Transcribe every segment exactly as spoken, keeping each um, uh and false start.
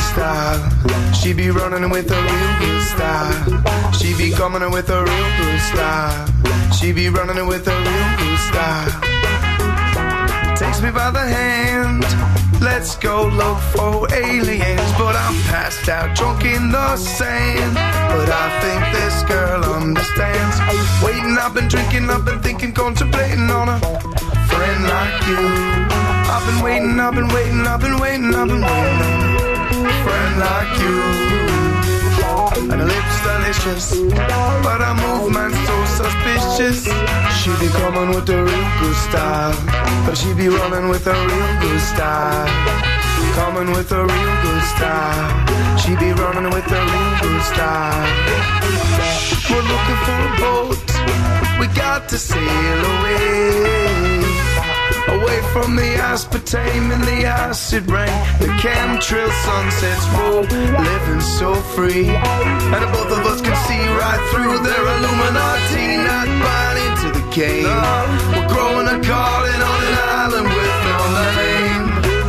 style. She be running with a real good style. She be coming with a real good style. She be running with a real good style. Takes me by the hand, let's go look for aliens. But I'm passed out, drunk in the sand. But I think this girl understands. Waiting, I've been drinking, I've been thinking, contemplating on a friend like you. I've been waiting, I've been waiting, I've been waiting, I've been waiting on a friend like you. And her lips delicious, but her movement's so suspicious. She be coming with a real good style, but she be running with a real good style. Coming with a real good style. She be running with a real good style. We're looking for a boat, we got to sail away. Away from the aspartame and the acid rain, the chemtrail sunsets roll, living so free. And both of us can see right through their Illuminati, not buying into the game. We're growing a garden on an island with no name.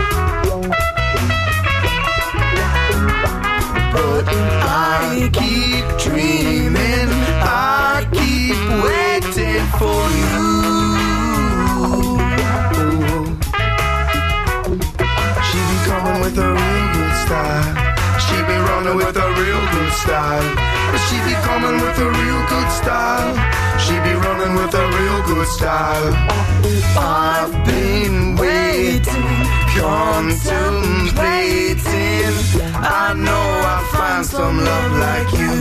But I keep dreaming, I keep waiting for you. With a real good style. She be running with a real good style. She be coming with a real good style. She be running with a real good style. I've been waiting, contemplating. I know I'll find some love like you.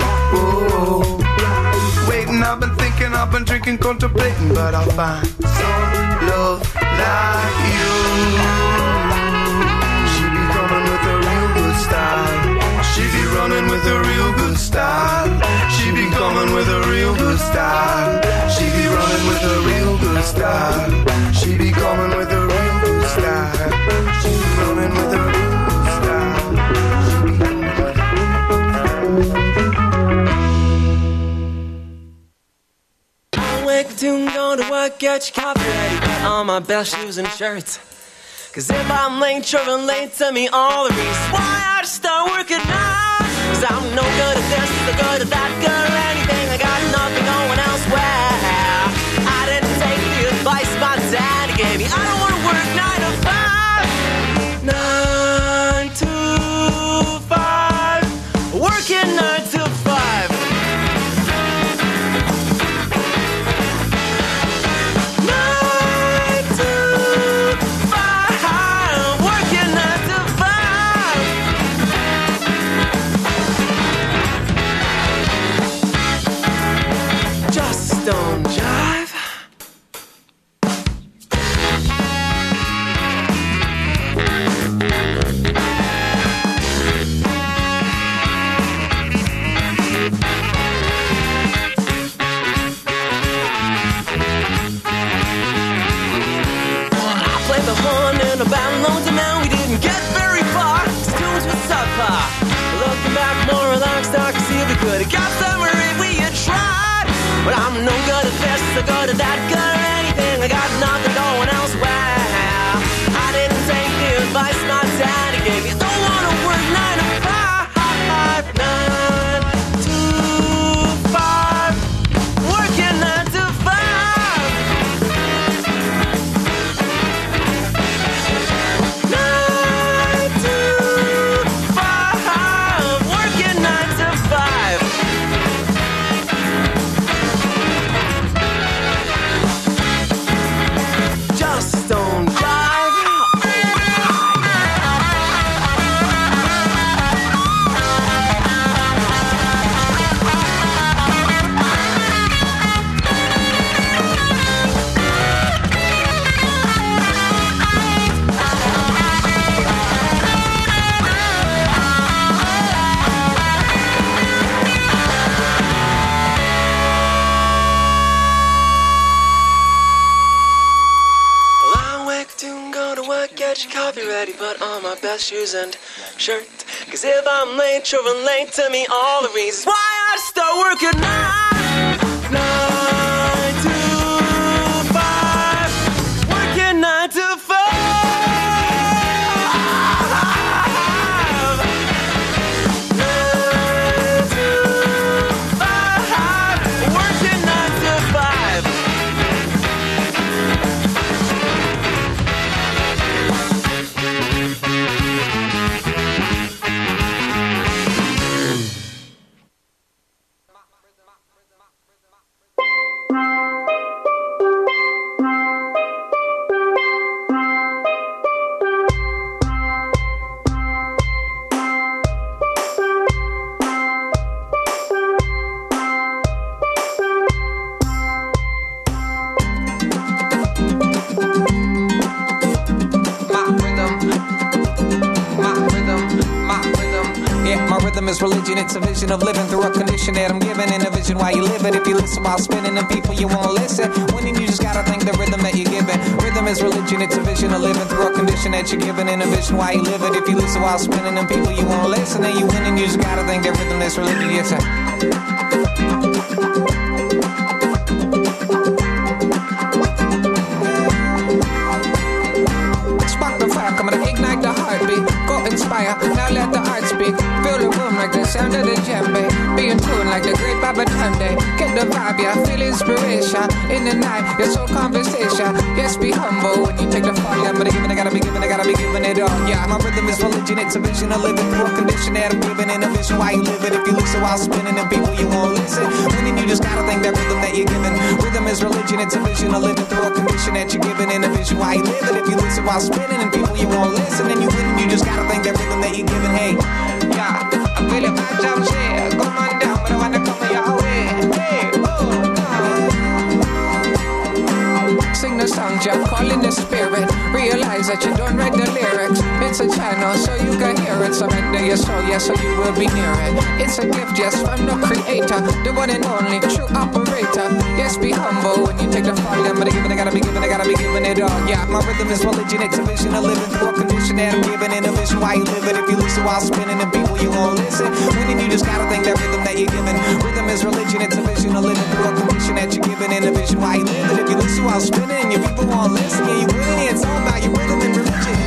Oh, waiting, I've been thinking, I've been drinking, contemplating, but I'll find some love like you. She be running with a real good style. She be coming with a real good style. She be running with a real good style. She be coming with a real good style. She be running with a real good style. I wake up to go to work, get your coffee ready, put on my best shoes and shirts. Cause if I'm late, you're late to me all the reasons why I just start working now. Cause I'm no good at this, no good at that, good at anything. I got nothing going elsewhere. I didn't take the advice my daddy gave me. I don't wanna work nine to five. Nine to five. Working nine to five. Nine to five. Working nine to five. Just don't jive. The horn and a band loads and now we didn't get very far. These tunes were subpar. Looking back more relaxed, I can see if we could have got somewhere if we had tried. But I'm no good at this, no good at that, good at anything. I got nothing going elsewhere. I didn't take the advice my daddy gave me. I don't wanna work nine to five. Nine to five. Working nine to five. Nine to five. Working nine to five. Just don't jive. Well, I wake to go to work, get your coffee ready, put on my best shoes and shirt. Cause if I'm late, you're late to me all the reasons why I start working nine. Nine to five. Working nine to five. rhythm is religion, it's a vision of living through a condition that I'm given. In a vision while you live it, if you listen while spinning, and people you won't listen. Winning, you just gotta think the rhythm that you're given. Rhythm is religion, it's a vision of living through a condition that you're given. In a vision while you live it, if you listen while spinning, and people you won't listen. And you winning, you just gotta think that rhythm is religion. Yes, sir. Ignite the heartbeat, go inspire, now let the art speak. Fill the room like the sound of the djembe. Be in tune like the great Baba Tunde. Get the vibe, yeah, feel inspiration. In the night, your soul conversation. Yes, be humble when you take the fall. Yeah, but I give it, I gotta be giving, I gotta be giving it all. Yeah, my rhythm is religion, it's a vision of living through a condition that I'm giving. In a vision while you live it, if you listen while spinning, and people you won't listen. Winning, you just gotta think that rhythm that you're giving. Rhythm is religion, it's a vision of living through a condition that you're giving. In a vision while you live it, if you listen while spinning, and people you won't listen. And you winning, you just gotta think that rhythm that you're giving. Hey, yeah, I feel it, my job's here. Go on down, but I wanna come your way. Hey, oh, no. Sing the song, Jack, call in the spirit. Realize that you don't write the lyrics. It's a channel, so you can hear it. Surrender your soul, yeah, so you will be near it. It's a gift, yes, from the creator, the one and only true operator. Yes, be humble when you take the fall. Yeah, but I give it, I gotta be giving, I gotta be giving it all. Yeah, my rhythm is religion, it's a vision of living through a condition that I'm giving. In a vision while you live it, if you listen while spinning, and people you won't listen. Winning, you just gotta think that rhythm that you're giving. Rhythm is religion, it's a vision of living through a condition that you're giving. In a vision while you live it, if you listen while spinning, and your people won't listen. Yeah, you winning, it's all about your rhythm and religion.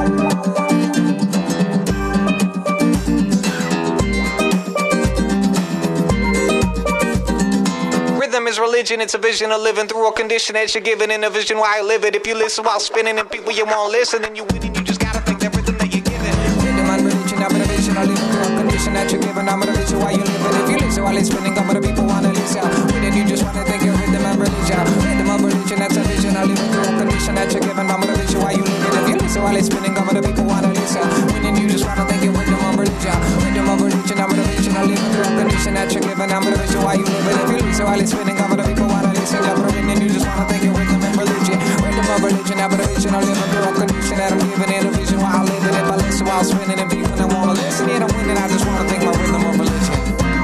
Rhythm is religion, it's a vision of living through a condition that you're given. In a vision while you live it, if you listen while spinning, and people you won't listen, then you winning, you just gotta think that rhythm that you're given. Rhythm and religion, I'm in a vision of living through a condition that you're given. I'm in a vision while you live it, if you listen while it's spinning, come with the people wanna listen. Winning, you just wanna think of rhythm and religion. Rhythm and religion, that's a vision of living through a condition that you're given. I'm in a vision while you live it, if you listen while it's spinning, come with the people wanna listen. Winning, you just wanna think of rhythm and religion. Rhythm and religion, I'm in a vision of living through a condition that you're given. I'm in a vision while you live it, if you listen while it's spinning, come with the people wanna listen. Yeah, but winning, you just wanna think of rhythm and religion. Rhythm and religion, I'm in a vision of living through a condition that I'm given. In a vision while I live it, if I listen while spinning, and people don't wanna listen. Yeah, I'm winning, I just wanna think my rhythm and religion.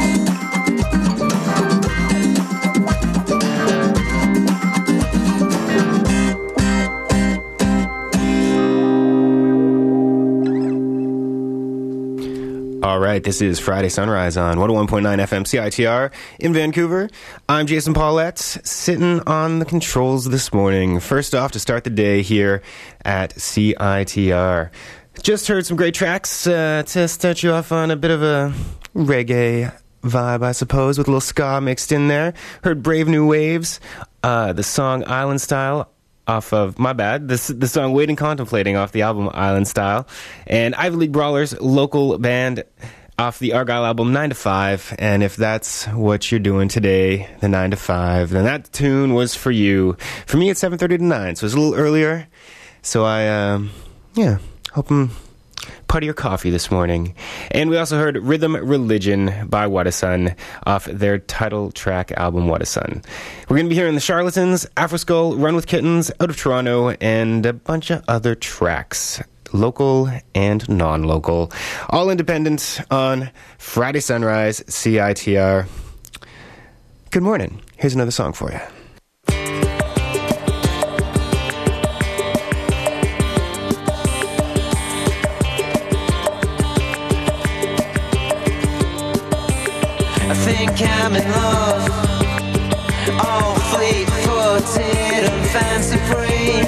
All right, this is Friday Sunrise on one oh one point nine F M C I T R in Vancouver. I'm Jason Paulette, sitting on the controls this morning. First off, to start the day here at C I T R. Just heard some great tracks uh, to start you off on a bit of a reggae vibe, I suppose, with a little ska mixed in there. Heard Brave New Waves, uh, the song Island Style, off of, my bad, this, the song Waiting Contemplating off the album Island Style, and Ivy League Brawlers, local band, off the Argyle album nine to five. And if that's what you're doing today, the nine to five, then that tune was for you. For me, it's seven thirty to nine, so it's a little earlier. So I, um, yeah, hope I'm part of your coffee this morning. And we also heard Rhythm Religion by Wadasun off their title track album Wadasun. We're going to be hearing the Charlatans, Afro Skull, Run with Kittens, Out of Toronto, and a bunch of other tracks, local and non-local, all independent on Friday Sunrise, C I T R. Good morning. Here's another song for you. I think I'm in love, all fleet-footed and fancy-free.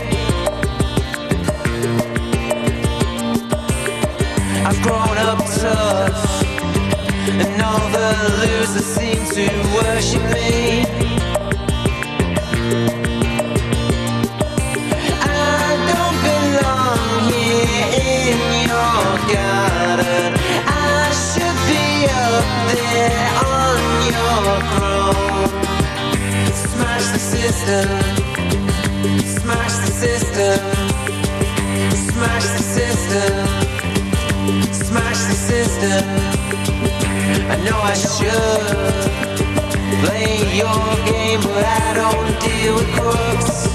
I've grown up tough, and all the losers seem to worship me. I don't belong here in your garden. I should be up there on your throne. Smash the system, smash the system, smash the system, smash the system. I know I should play your game, but I don't deal with crooks.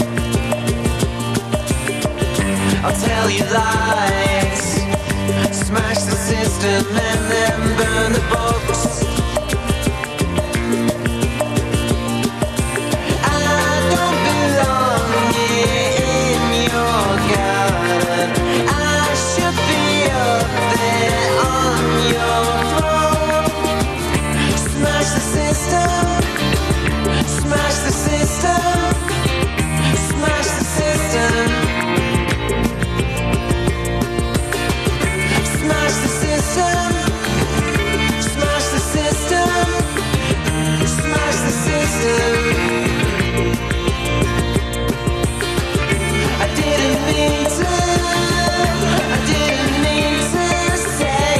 I'll tell you lies, Smash the system and then burn the books. I don't belong here in your garden. I should be up there on your throne. Smash the system. Smash the system. Smash the system. Smash the system. Smash the system. Smash the system. I didn't mean to. I didn't mean to say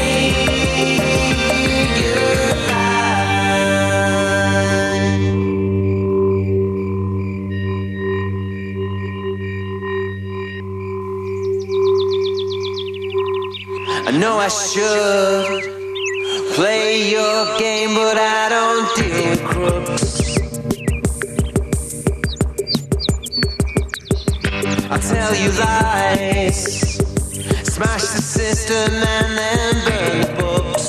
I know I should play your game, but I don't deal with crooks. I'll tell you lies, smash the system and then burn the books.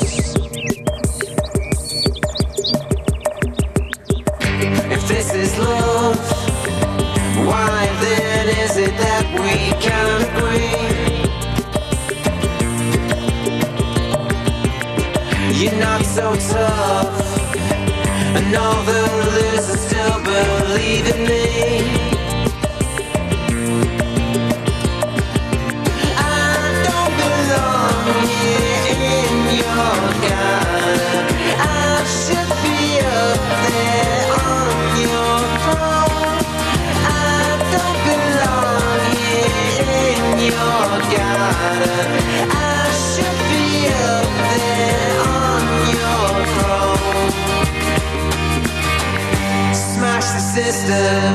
If this is love, why then is it that we can't agree? You're not so tough, and all the losers still believe in me. I don't belong here in your garden. I should be up there on your throne. I don't belong here in your garden. I should be up there on your throne. Smash the system.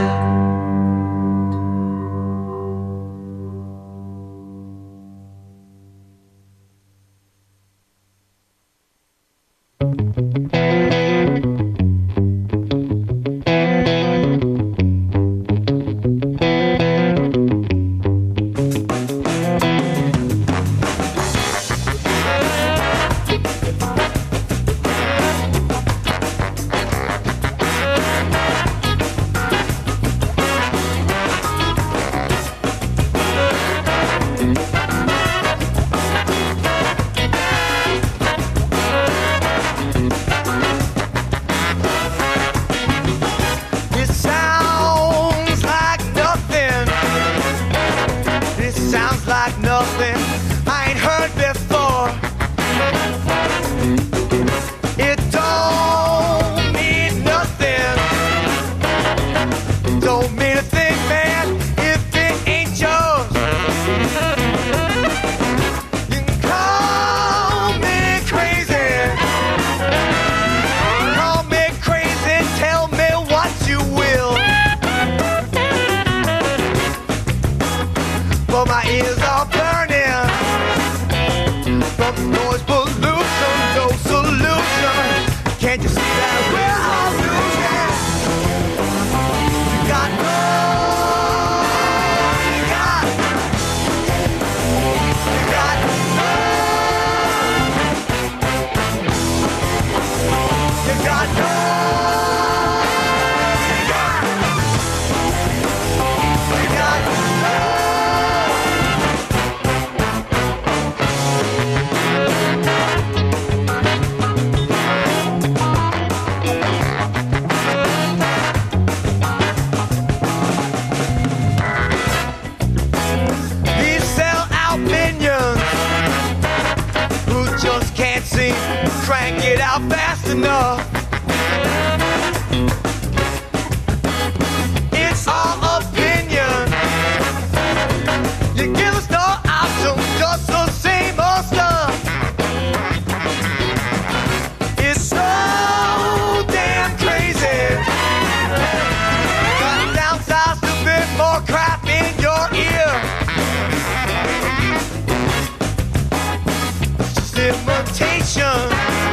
This sounds like nothing. This sounds like nothing I ain't heard before. It don't mean nothing. Don't mean a thing, man, if it ain't yours. You can call me crazy. Call me crazy, tell me what you will. But my ears are burning from noise pollution, no solution. Can't you see that we're all losing? You got no, you got, you got no, you got no, you got, you got no. These sell-out minions who just can't seem to crank it out fast enough. It's all opinion. You give us no options, just the same old stuff. It's so damn crazy. Got downsized a bit more crap in your ear. It's just imitation.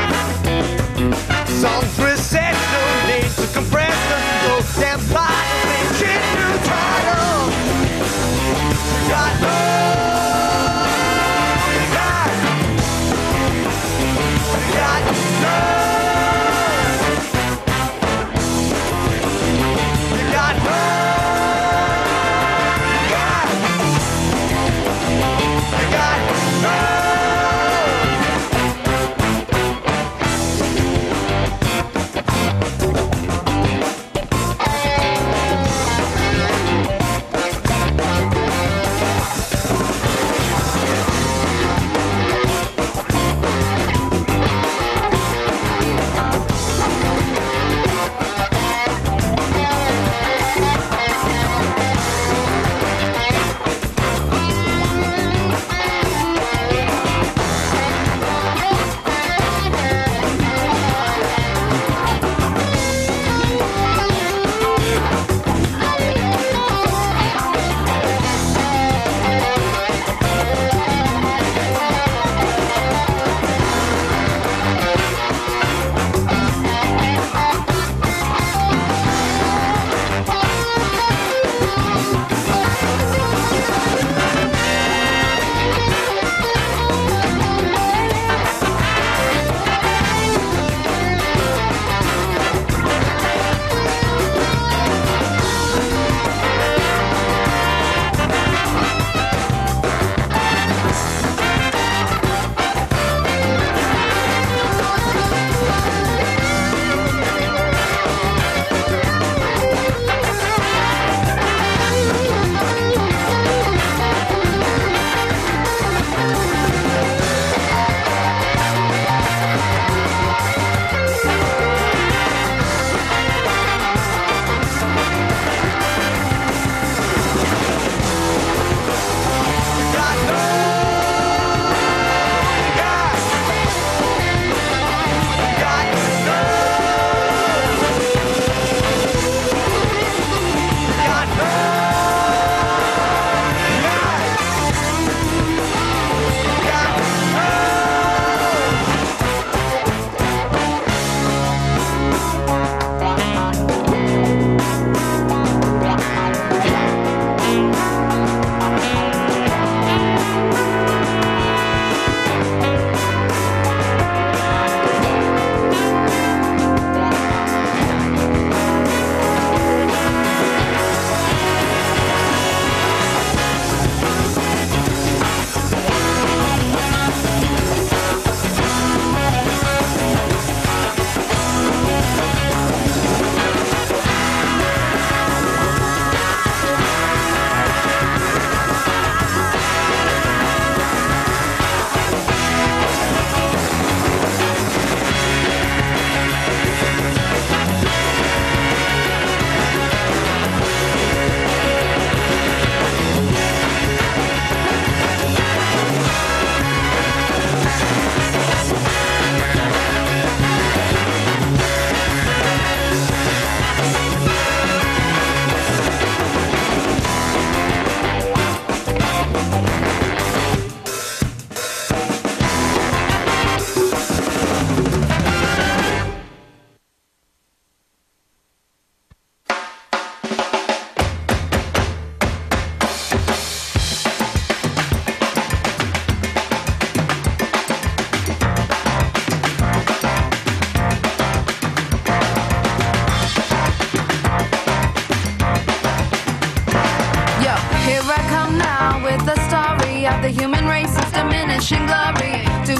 Songs recession, need to compression. So damn bottle, make it new title. You got no, you got,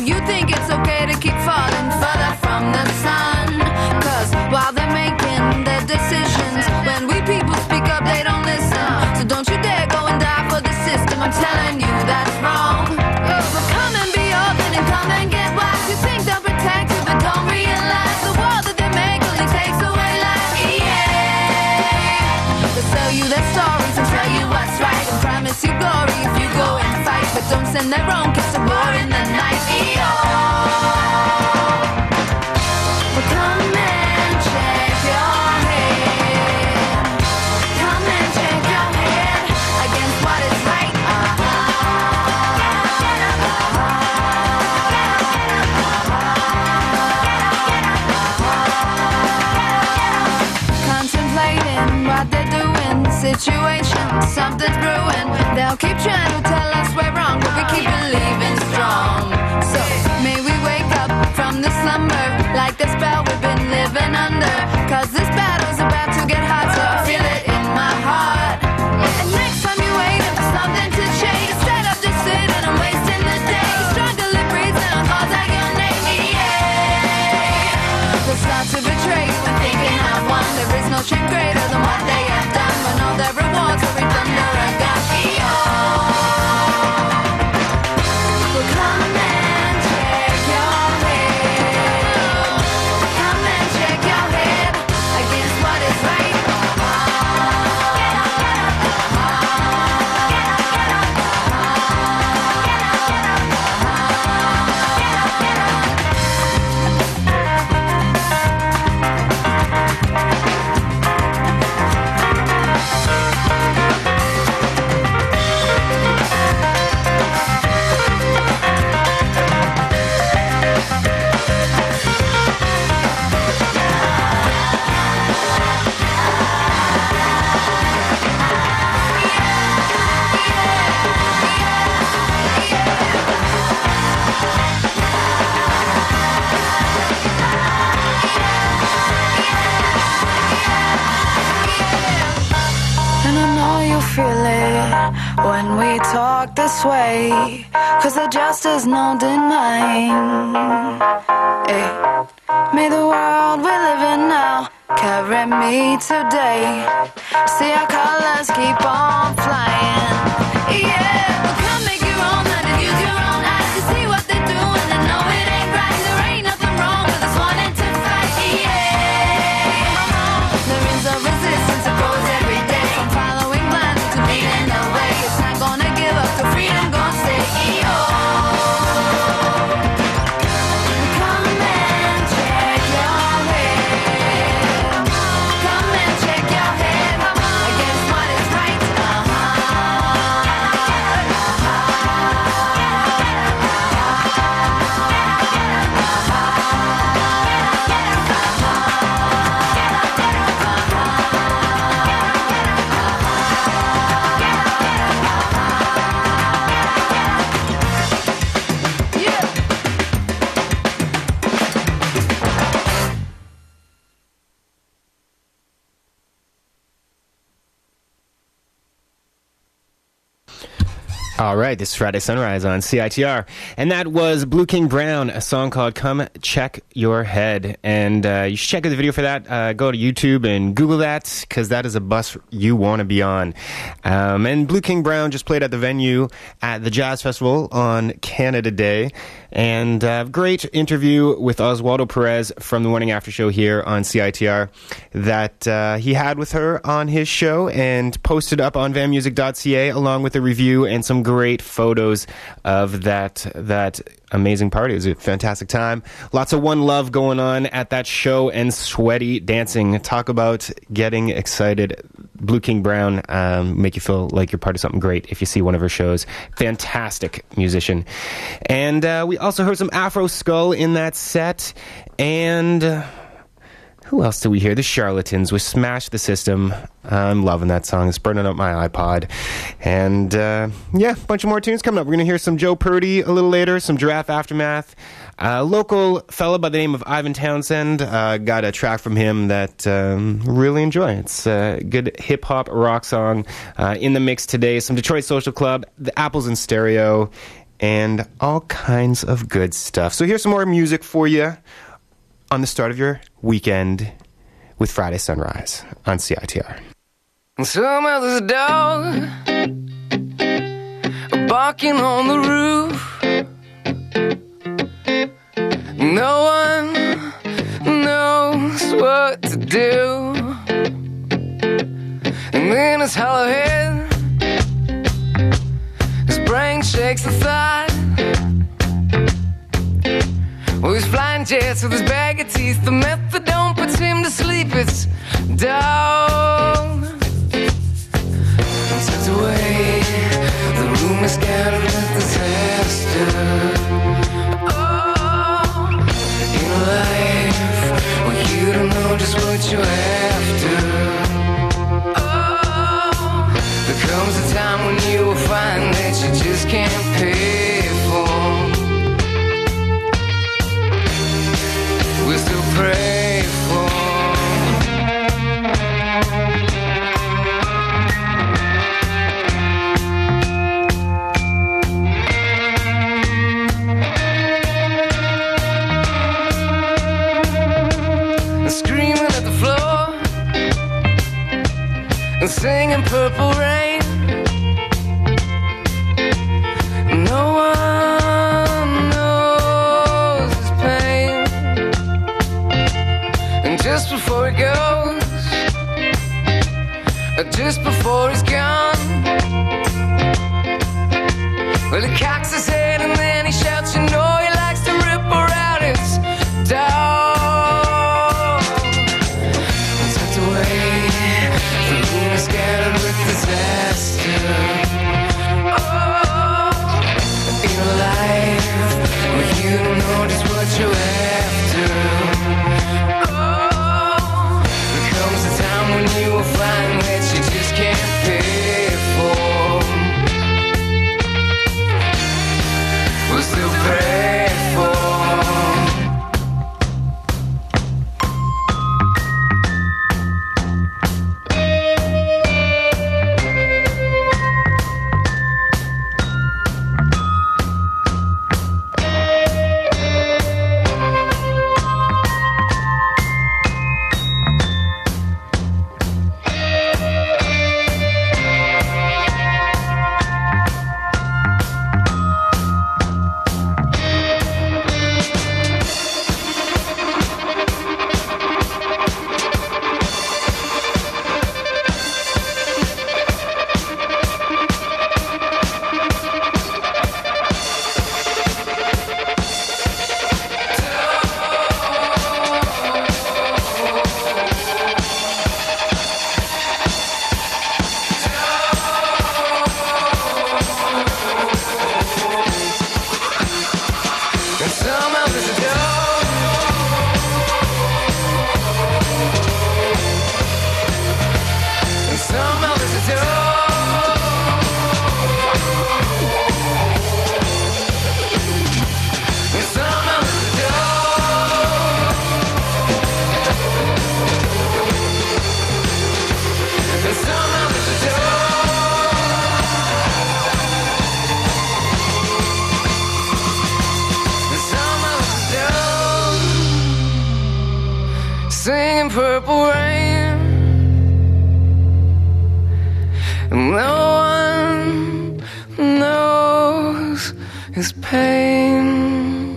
you think it's okay to keep falling further from the sun? Cause while they're making their decisions, when we people speak up, they don't listen. So don't you dare go and die for the system. I'm telling you that's wrong. But come and be open and come and get wise. You think they'll protect you, but don't realize the world that they make only takes away life. Yeah. They'll sell you their stories and tell you what's right and promise you glory if you go and fight. But don't send their own kids to war in the night. Well, come and check your head. Come and check your head against what is right. Contemplating what they're doing, situation, something's brewing. They'll keep trying to tell us we're wrong, but we keep believing strong. So may we wake up from the slumber, like the spell we've been living under. Cause this battle's about to get hotter, I feel it in my heart. And next time you wait for something to change, instead of just sitting and wasting the day, struggle it breathes and calls out your name. Yeah. They'll start to betray you and thinking I've won. There is no shame greater than what they have done, when all their rewards are reaped under a gun. Well, come and check your head. Come and check your head against what is right. And I know you feel it when we talk this way, cause there just is no denying. Hey. May the world we live in now carry me today. See our colors keep on flying. Yeah, well, come make your own mind and use your own eyes to see what they're doing and know it ain't right. There ain't nothing wrong with us wanting to fight. Yeah, there is a resistance that grows every day, from following blindly to leading the way. It's not gonna give up till freedom gonna stay. Come and check your head. Come and check your head against what is right. All right, this is Friday Sunrise on C I T R. And that was Blue King Brown, a song called Come Check Your Head. And uh, you should check out the video for that. Uh, go to YouTube and Google that, because that is a bus you want to be on. Um, and Blue King Brown just played at the venue at the Jazz Festival on Canada Day. And a uh, great interview with Oswaldo Perez from the Morning After Show here on C I T R that uh, he had with her on his show and posted up on van music dot c a, along with a review and some great photos of that that amazing party. It was a fantastic time. Lots of one love going on at that show and sweaty dancing. Talk about getting excited. Blue King Brown um, make you feel like you're part of something great if you see one of her shows. Fantastic musician. And uh, we also heard some Afro Skull in that set. And uh, who else did we hear? The Charlatans with Smash the System. I'm loving that song. It's burning up my iPod. And uh, yeah, a bunch of more tunes coming up. We're going to hear some Joe Purdy a little later, some Giraffe Aftermath. A uh, local fella by the name of Ivan Townsend. Uh, got a track from him that um, really enjoy. It's a good hip-hop rock song. Uh, in the mix today, some Detroit Social Club, the Apples in Stereo, and all kinds of good stuff. So here's some more music for you on the start of your weekend with Friday Sunrise on C I T R. Somewhere there's a dog barking on the roof. No one knows what to do. And in his hollow head, his brain shakes the thought. Well, he's flying jets with his bag of teeth. The methadone puts him to sleep. It's down. Tucked away, the room is scattered with disaster. Oh, in a life where you don't know just what you're after. Oh, there comes a time when you will find that you just can't pay for. We'll still pray for. And singing Purple Rain. No one knows his pain. And just before he goes, or just before he's gone, well, he cocks his head and then he shouts, you know he likes to rip her out his dog. Tucked away, the room is scattered with disaster. Oh, in a life where you don't know just what you're after. Oh, there comes a time when you will find that you just can't pay for. We'll still pray for. Singing Purple Rain. No one knows his pain.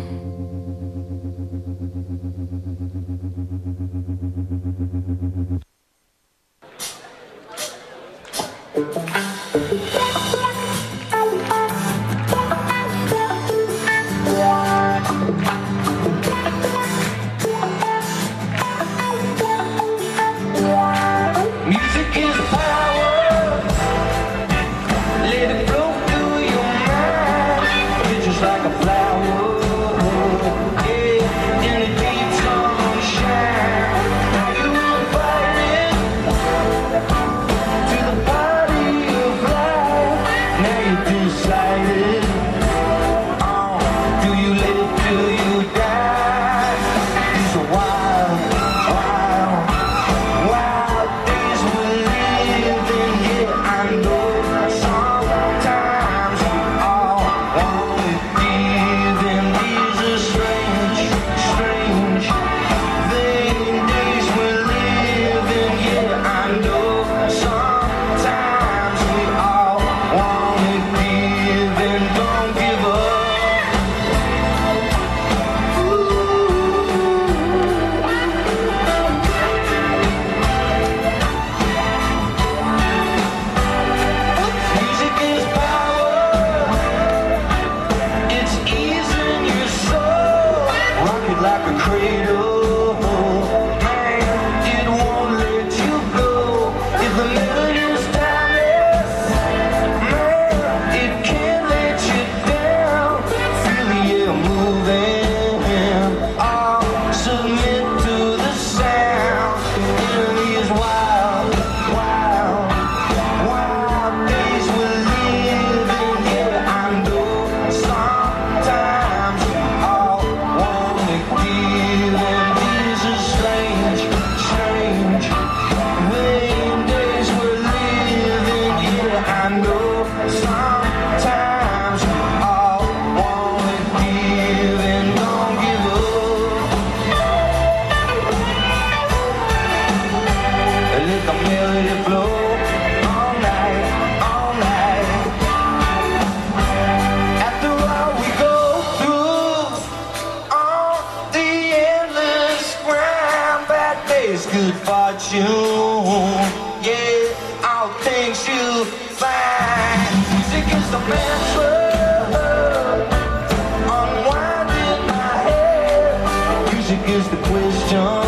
Music is power. Let it flow through your mind. You're just like a flower. taste good fortune. Yeah, all things you'll find. Music is the mantra, unwinding my head. Music is the question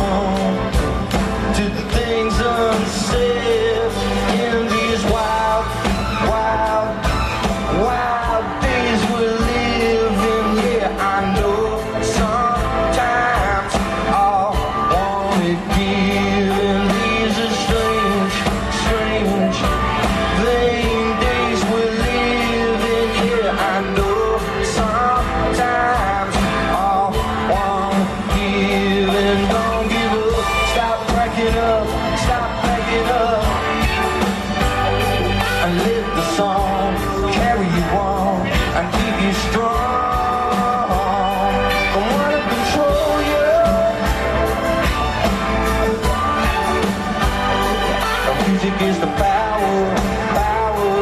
to the things unsaid in these wild, wild, wild days we're living. Yeah, I know sometimes all wanted giving. These are strange, strange, vain days we're living. Yeah, I know sometimes all wanted giving. Don't give up, stop cracking up, stop backing up, and let the song carry you on and keep you strong. Don't wanna control you. The music is the power, power.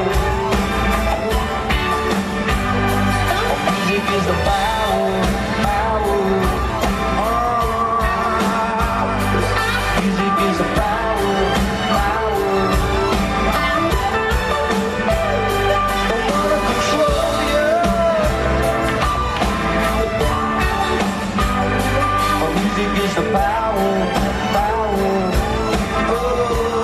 The music is the power, power. Oh, music is the power, power. Don't wanna control you. The music is the power, power. Oh.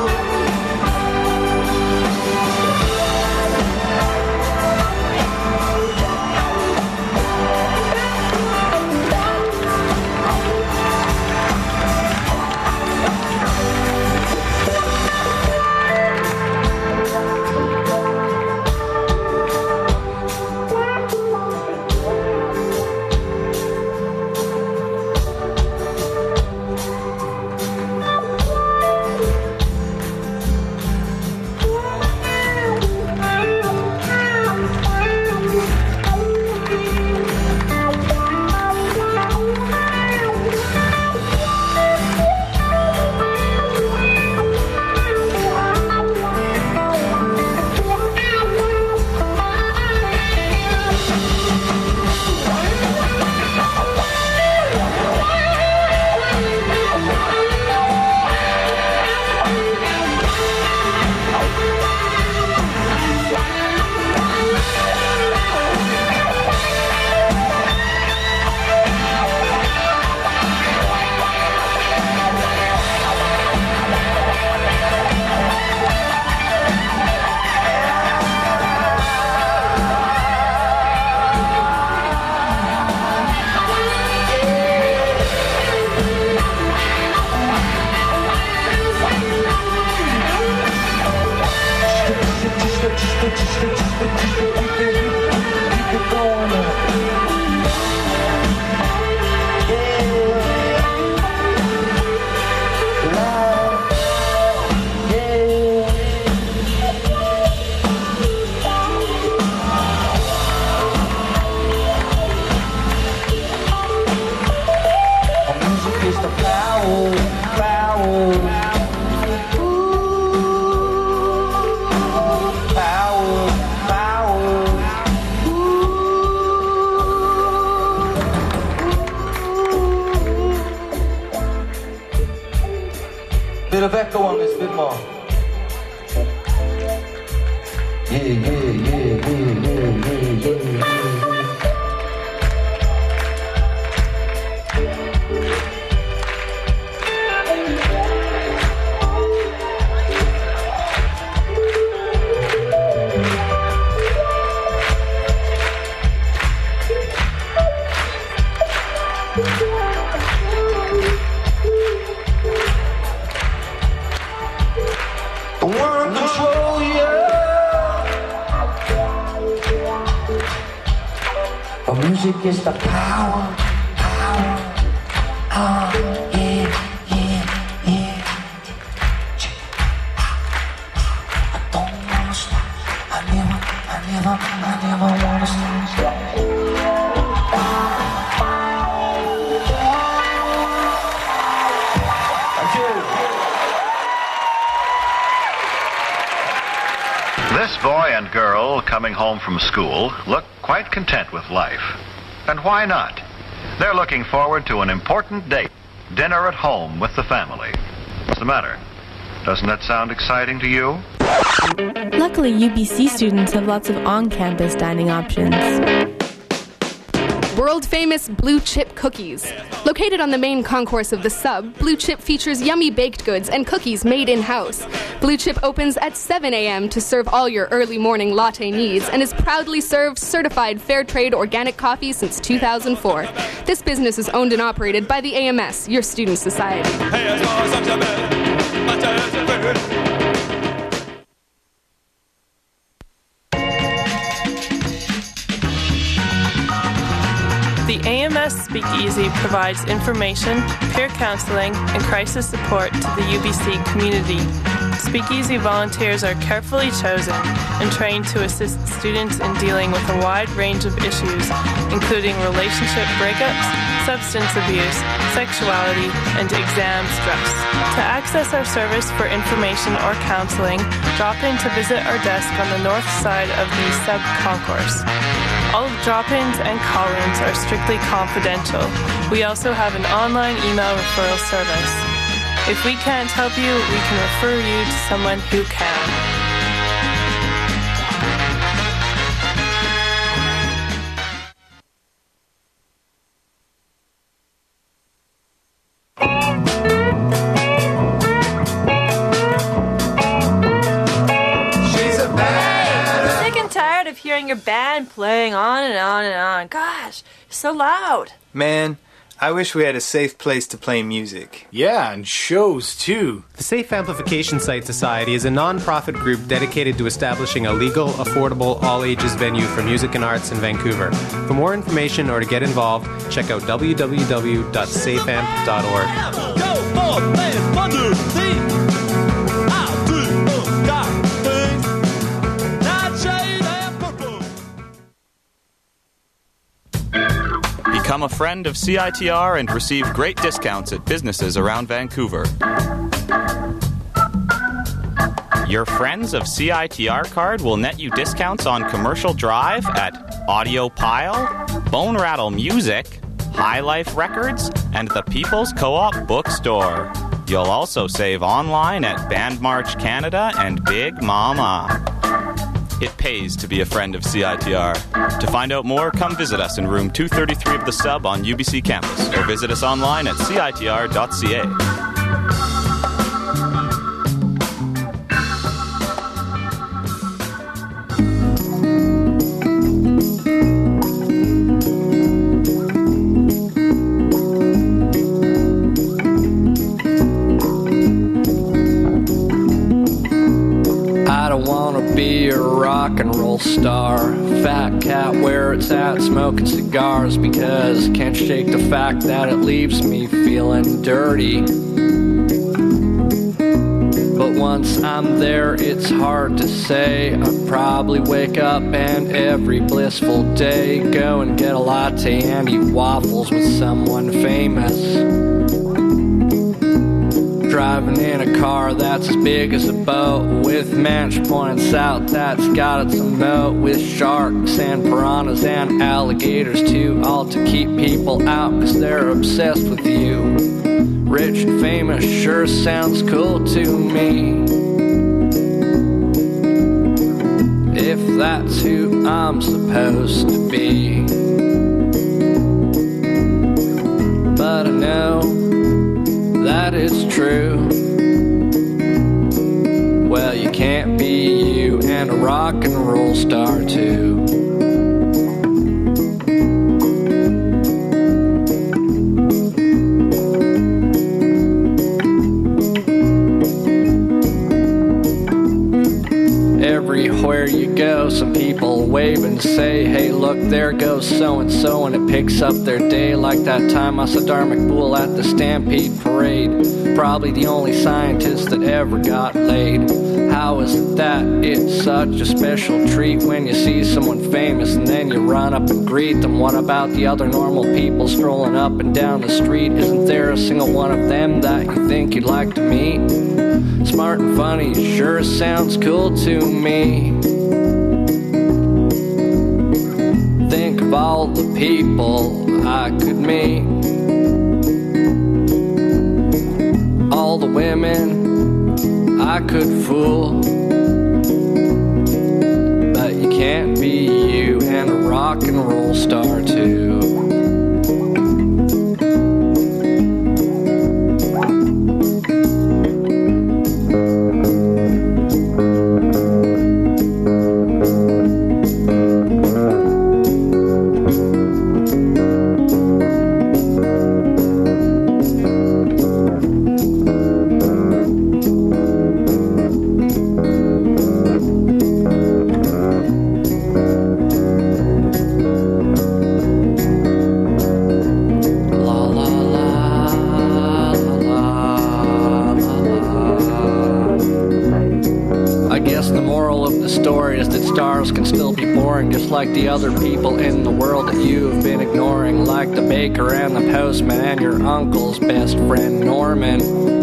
Bit of echo on this, bit more. Yeah, yeah, yeah, yeah, yeah, yeah, yeah. I wanna control you. The music is the power, power, ah, yeah, yeah, yeah. I don't wanna stop. I never, I never, I never wanna stop. Thank you. This boy and girl coming home from school look quite content with life. And why not? They're looking forward to an important date. dinner at home with the family. What's the matter? Doesn't that sound exciting to you? Luckily, U B C students have lots of on-campus dining options. World-famous Blue Chip cookies. Located on the main concourse of the Sub, Blue Chip features yummy baked goods and cookies made in-house. Blue Chip opens at seven a.m. to serve all your early morning latte needs and is proudly served certified fair trade organic coffee since two thousand four. This business is owned and operated by the A M S, your student society. The A M S Speakeasy provides information, peer counseling, and crisis support to the U B C community. Speakeasy volunteers are carefully chosen and trained to assist students in dealing with a wide range of issues, including relationship breakups, substance abuse, sexuality, and exam stress. To access our service for information or counseling, drop in to visit our desk on the north side of the Sub Concourse. All drop-ins and call-ins are strictly confidential. We also have an online email referral service. If we can't help you, we can refer you to someone who can. Hearing your band playing on and on and on. Gosh, it's so loud. Man, I wish we had a safe place to play music. Yeah, and shows too. The Safe Amplification Site Society is a non-profit group dedicated to establishing a legal, affordable, all-ages venue for music and arts in Vancouver. For more information or to get involved, check out w w w dot safe amp dot org. Become a friend of C I T R and receive great discounts at businesses around Vancouver. Your Friends of C I T R card will net you discounts on Commercial Drive at Audio Pile, Bone Rattle Music, High Life Records, and the People's Co-op Bookstore. You'll also save online at Band March Canada and Big Mama. It pays to be a friend of C I T R. To find out more, come visit us in room two thirty-three of the Sub on U B C campus, or visit us online at c i t r dot c a. Rock and roll star, fat cat where it's at, smoking cigars because can't shake the fact that it leaves me feeling dirty. But once I'm there, it's hard to say. I'd probably wake up and every blissful day go and get a latte and eat waffles with someone famous. Driving in a car that's as big as a boat, with manch pointing south that's got its own note, with sharks and piranhas and alligators too, all to keep people out cause they're obsessed with you. Rich and famous sure sounds cool to me, if that's who I'm supposed to be. But I know that it's true. Well, you can't be you and a rock and roll star too. Everywhere you go, some people wave and say, hey look, there goes so-and-so, and it picks up their day, like that time I saw Dharmic Bull at the Stampede Parade. Probably the only scientist that ever got laid. How is it that it's such a special treat when you see someone famous and then you run up and greet them? What about the other normal people strolling up and down the street? Isn't there a single one of them that you think you'd like to meet? Smart and funny sure sounds cool to me. Think of all the people I could meet. all the women I could fool. But you can't be you and a rock and roll star too. Like the other people in the world that you have been ignoring, like the baker and the postman and your uncle's best friend Norman.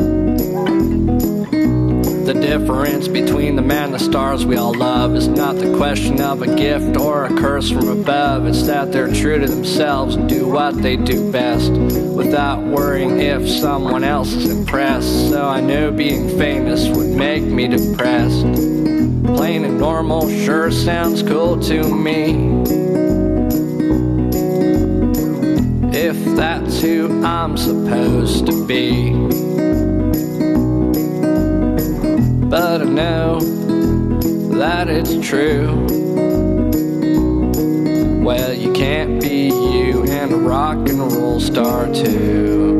The difference between the man and the stars we all love is not the question of a gift or a curse from above. It's that they're true to themselves and do what they do best without worrying if someone else is impressed. So I knew being famous would make me depressed. Plain and normal sure sounds cool to me, if that's who I'm supposed to be. But I know that it's true. Well, you can't be you and a rock and roll star too.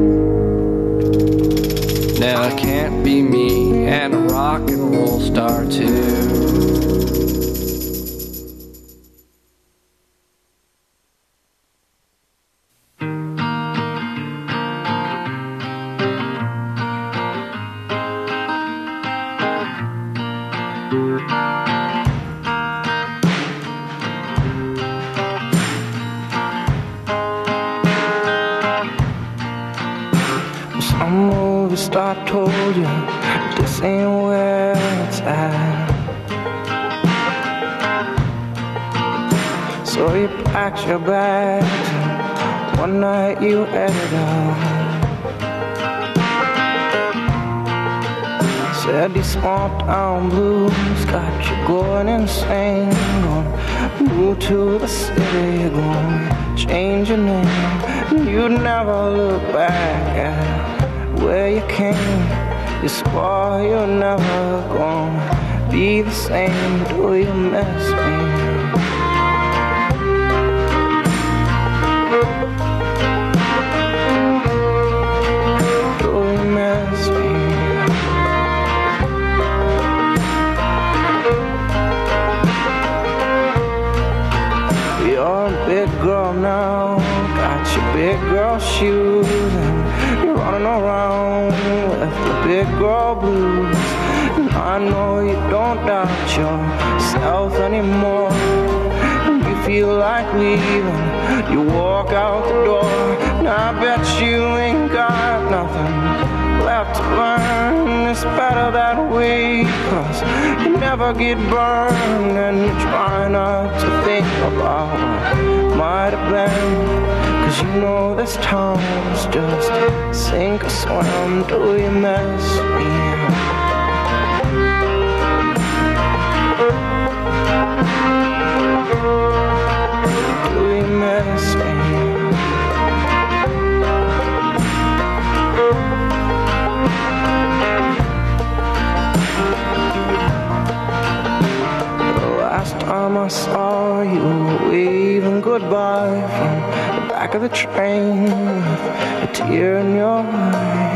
No, it can't be me and a rock and roll star too. I told you this ain't where it's at. So you packed your bags and one night you headed out. Said these small town blues got you going insane. Gonna move to the city, you're gonna change your name. You'd never look back at where you came. You swore you're never gonna be the same. Do you miss me? Do you miss me? You're a big girl now, got your big girl shoes, and you're running around with the big girl blues. And I know you don't doubt yourself anymore. And you feel like leaving, you walk out the door. And I bet you ain't got nothing left to learn. It's better that way, cause you never get burned. And you try not to think about what might have been, cause you know this town's just sink or swim. Do you miss me? Do you miss me? The last time I saw you waving goodbye from the back of the train with a tear in your eye.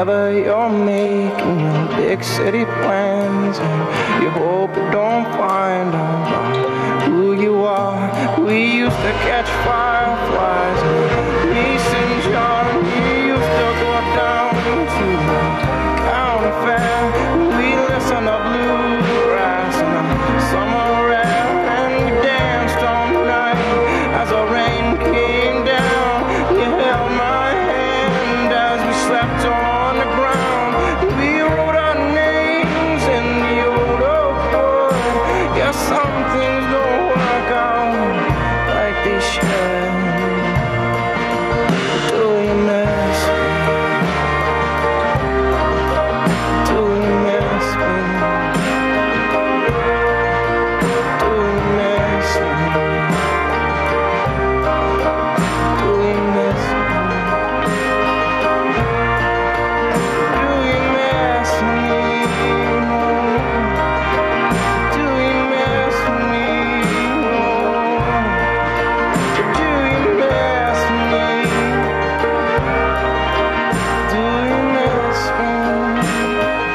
whenever you're making your big city plans, and you hope you don't find out about who you are. We used to catch fireflies in Mason John. We used to go down to the county fair. We listened to bluegrass and the summer air, and we danced all night as the rain came down. You held my hand as we slept on the ground. We wrote our names in the old oak wood. Yeah, some things don't work out like they should. Do you miss me? Do you miss me? Do you miss me? Do you miss me? Do you miss me? Do you miss me? Do you miss me? Do you miss me?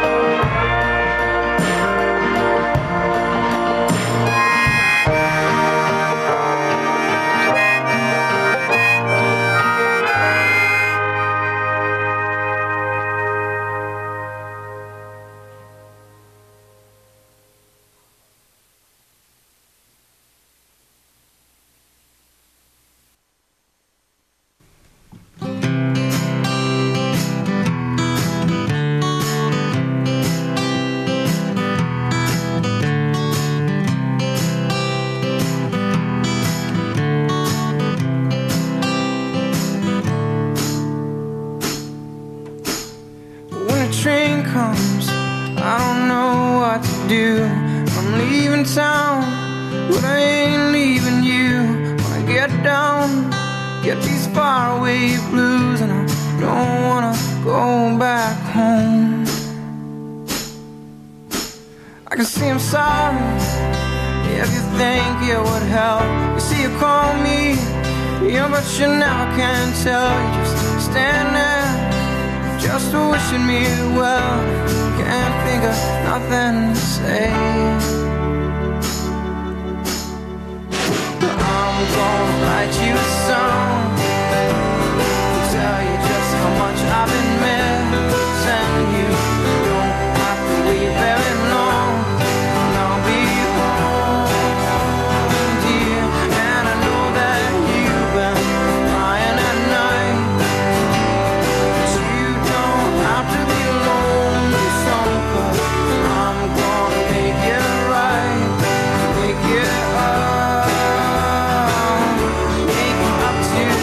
When the train comes, I don't know what to do. I'm leaving town, but I ain't leaving you. When I get down, get these faraway blues, and I don't wanna go back home. I can see I'm sorry if you think it would help. You see, you call me, yeah, but you never can tell. You just stand there, just wishing me well. Can't think of nothing to say. I'm gonna write you a song to tell you just how much I've been missing you. You don't have to wait very long, and I'll be home, dear. And I know that you've been crying at night, but you don't have to be lonely, son, 'cause I'm gonna make it right, make it up, make it up to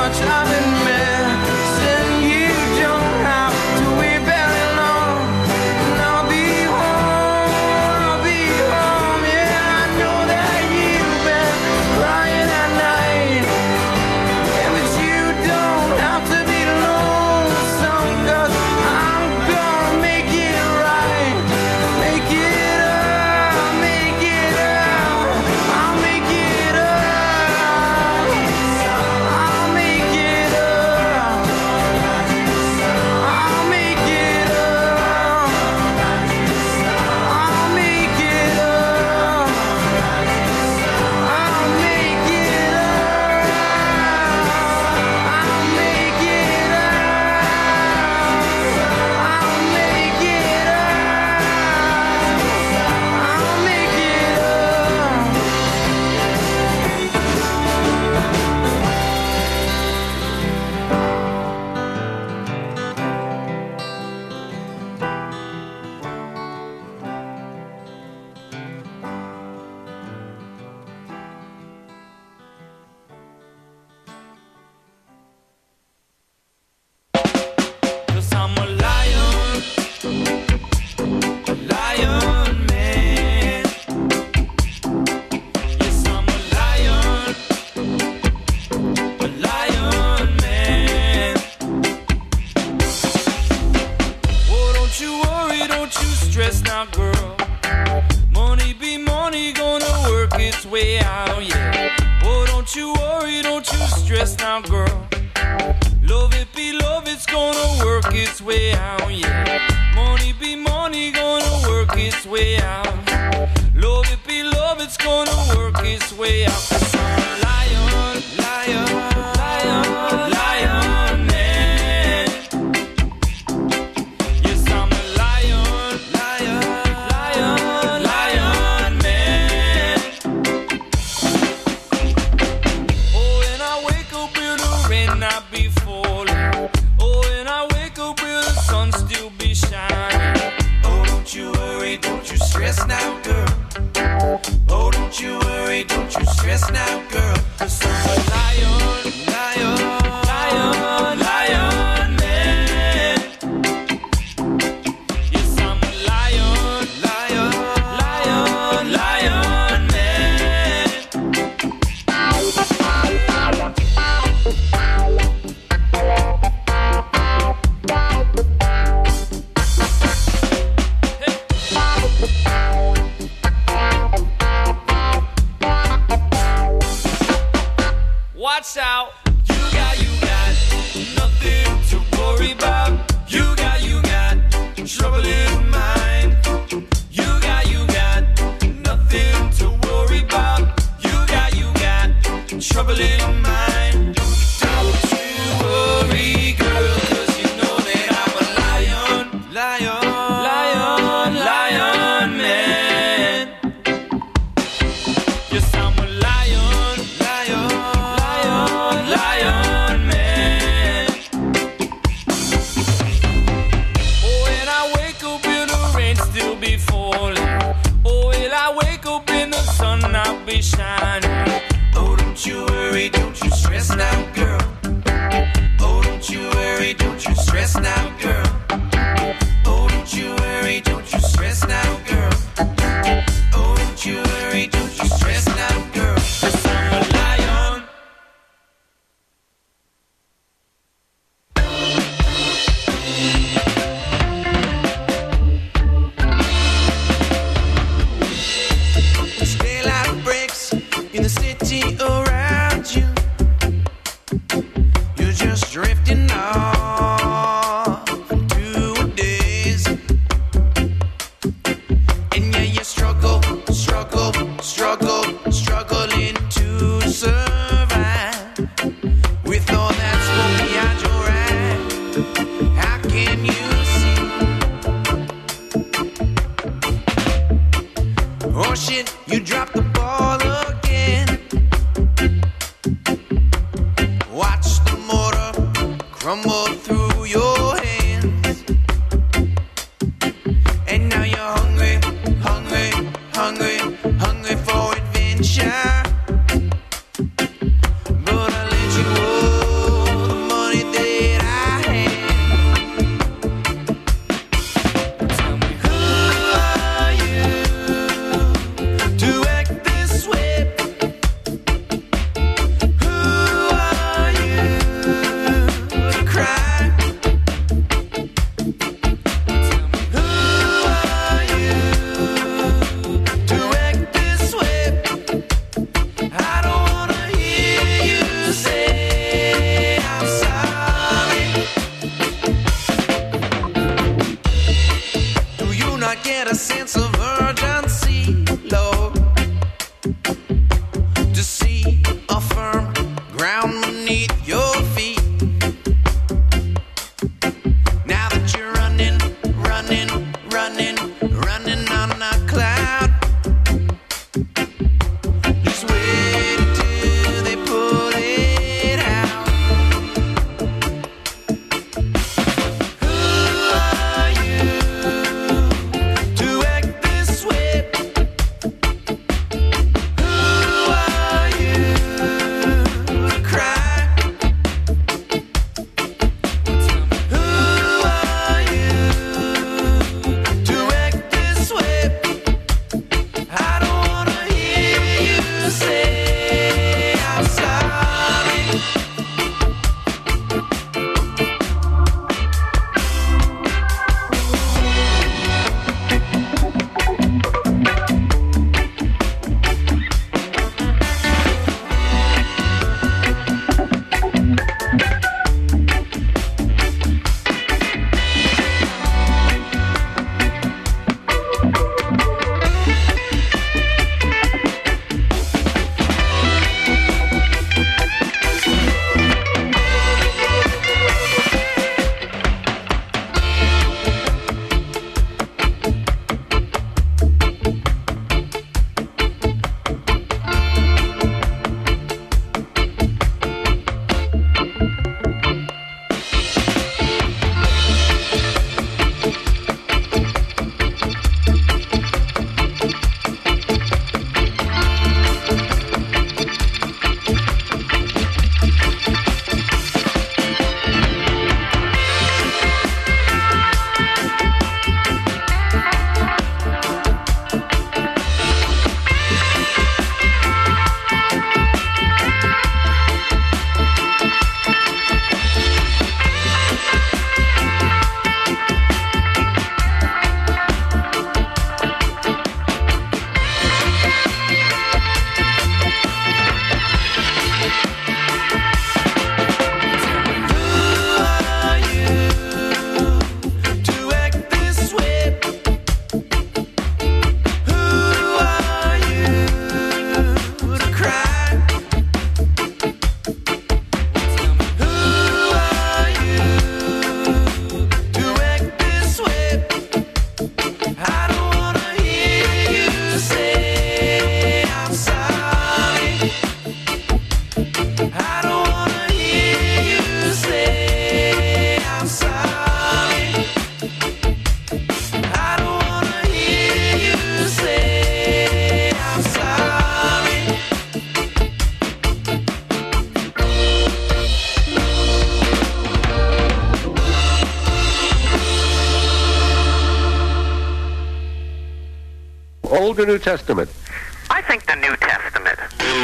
much I've been missing. You don't have to wait very long, and I'll be home, I'll be home. Yeah, I know that you've been crying at night, yeah, but you don't have to be lonesome, 'cause I'm gonna make it right, make it up, make it up, I'll make it up, I'll make it up, I'll make it up, I'll make it up, I'll make it up, I'll make it up, I'll make it Cause I'm a lion, lion man. Yes, I'm a lion, a lion man. Oh, don't you worry, don't you stress now, girl. Money be money, gonna work its way out, yeah. Oh, don't you worry, don't you stress now, girl. Love it be love, it's gonna work its way out, yeah. Money be money, gonna work its way out. Love it be love, it's gonna work its way out. 'Cause I'm a lion, lion, lion, lion man. Yes, I'm a lion, lion, lion, lion man. Oh, when I wake up, will the rain not be falling? Oh, when I wake up, will the sun still be shining? Oh, don't you worry, don't you stress now, girl. Oh, don't you worry, don't you stress now, girl. 'Cause I'm a lion, lion, lion, lion man. Yes, I'm a lion, lion, lion, lion man. Watch out, you got, you got nothing to worry about. You got, you got trouble in mind. You got, you got nothing to worry about. You got, you got trouble in mind. Don't you worry, girl, 'cause you know that I'm a lion, lion, lion, lion man. Yes, I'm a lion, lion, lion, lion man. Oh, when I wake up, will the rain still be falling? Oh, will I wake up and the sun not be shining? Oh, don't you worry, don't you stress now, girl. Oh, don't you worry, don't you stress now, girl. Oh, don't you worry, don't you stress now, girl. Oh, don't you worry, don't you stress now, girl. 'Cause I'm a lion. Daylight breaks in the city around you. You're just drifting off into a daze. And yeah, you struggle, struggle, struggle, struggling to survive. With all that smoke behind your eye, how can you see? Oh shit, you dropped the ball again. Old or New Testament? I think the New Testament.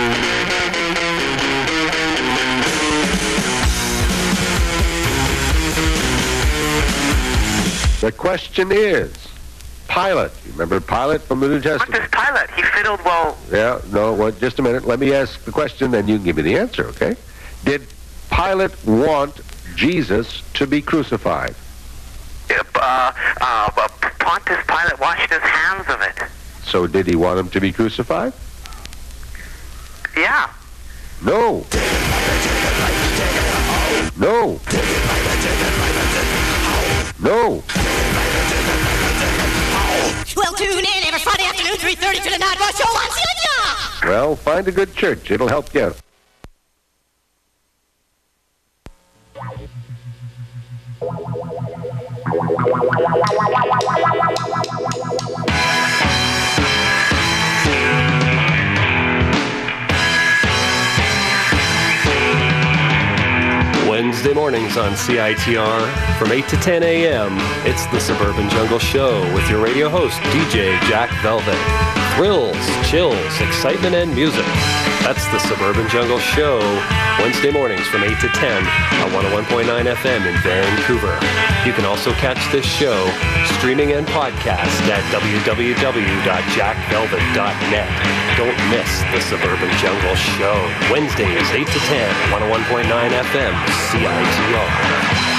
The question is, Pilate. You remember Pilate from the New Testament? What does Pilate? He fiddled well. Yeah, no, well, just a minute. Let me ask the question, then you can give me the answer, okay? Did Pilate want Jesus to be crucified? Uh, uh, uh, Pontius Pilate washed his hands of it. So did he want him to be crucified? Yeah. No. No. No. Well, tune in every Friday afternoon, three thirty to the Night Rush Show on C I T R. Well, find a good church. It'll help you out. Wednesday mornings on C I T R from eight to ten a.m. It's the Suburban Jungle Show with your radio host, D J Jack Velvet. Thrills, chills, excitement, and music. That's the Suburban Jungle Show, Wednesday mornings from eight to ten on one oh one point nine F M in Vancouver. You can also catch this show streaming and podcast at w w w dot jack velvet dot net. Don't miss the Suburban Jungle Show, Wednesdays eight to ten, one oh one point nine F M, C I T R.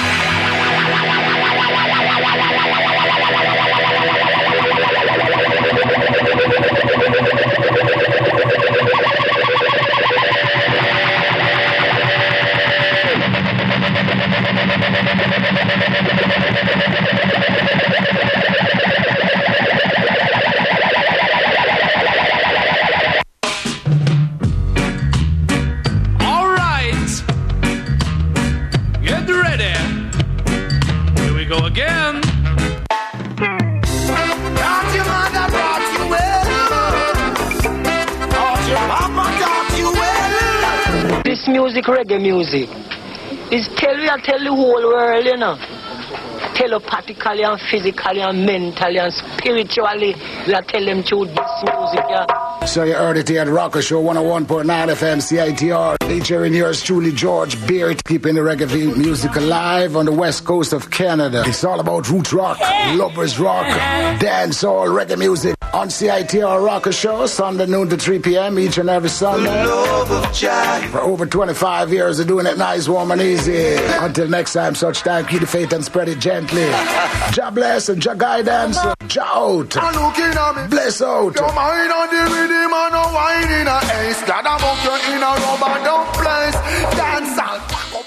Music, reggae music, is tell you, I tell the whole world, you know, telepathically and physically and mentally and spiritually, I tell them to this music, yeah. So you heard it here at Rocker Show, one oh one point nine F M, C I T R, featuring yours truly, George Beard, keeping the reggae music alive on the west coast of Canada. It's all about roots rock, lovers rock, dancehall, reggae music on C I T R Rocker Show, Sunday noon to three p.m. each and every Sunday. For over twenty-five years of doing it nice, warm and easy. Until next time, such time, keep the faith and spread it gently. Jah bless and Jah guidance, Jah out, bless out. Your mind on the rhythm and no wine in a ace. Glad about you in a rubber dump place. Dance out.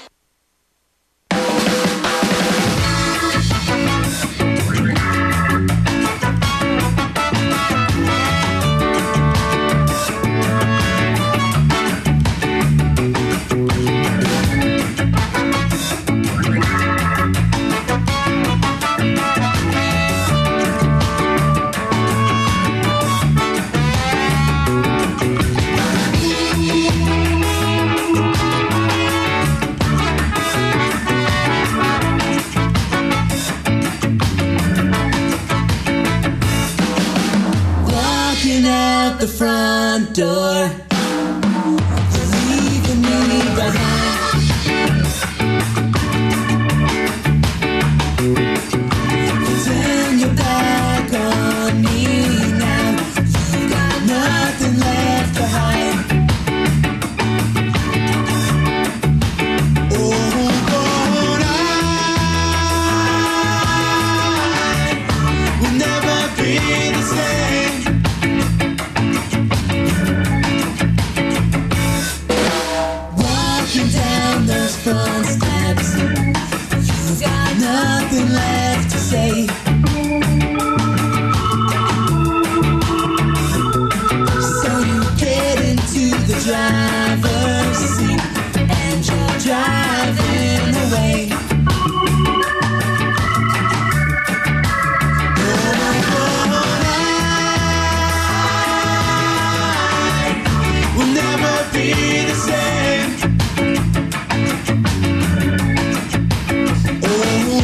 The front door, leaving me behind. Turn your back on me now. You got nothing left to hide. Oh, but I will never be the same. Front steps, you got nothing left to say. So you get into the driver's seat and you're driving away. Oh, I will never be the same.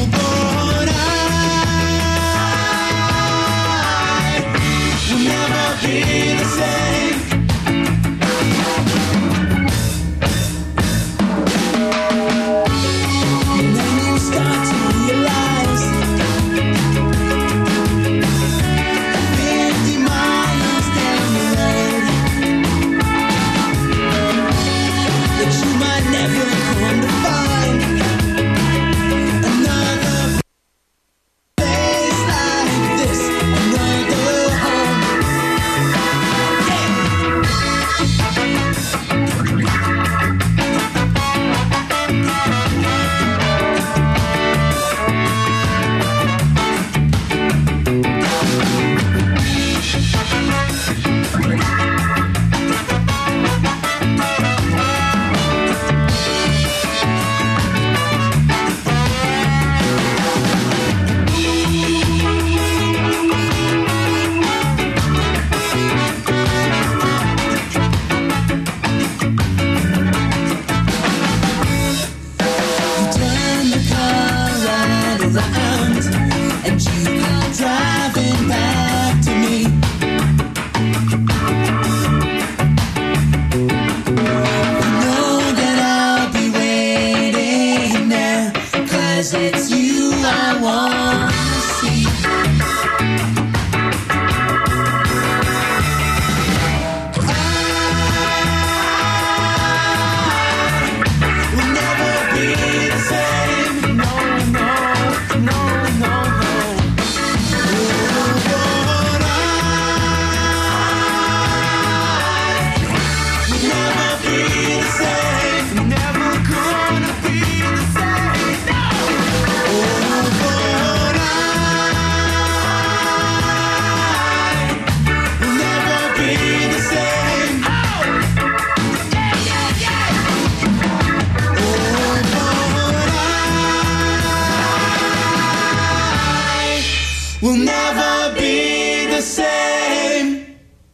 Never 'cause it's you I want to see. We'll never be the same.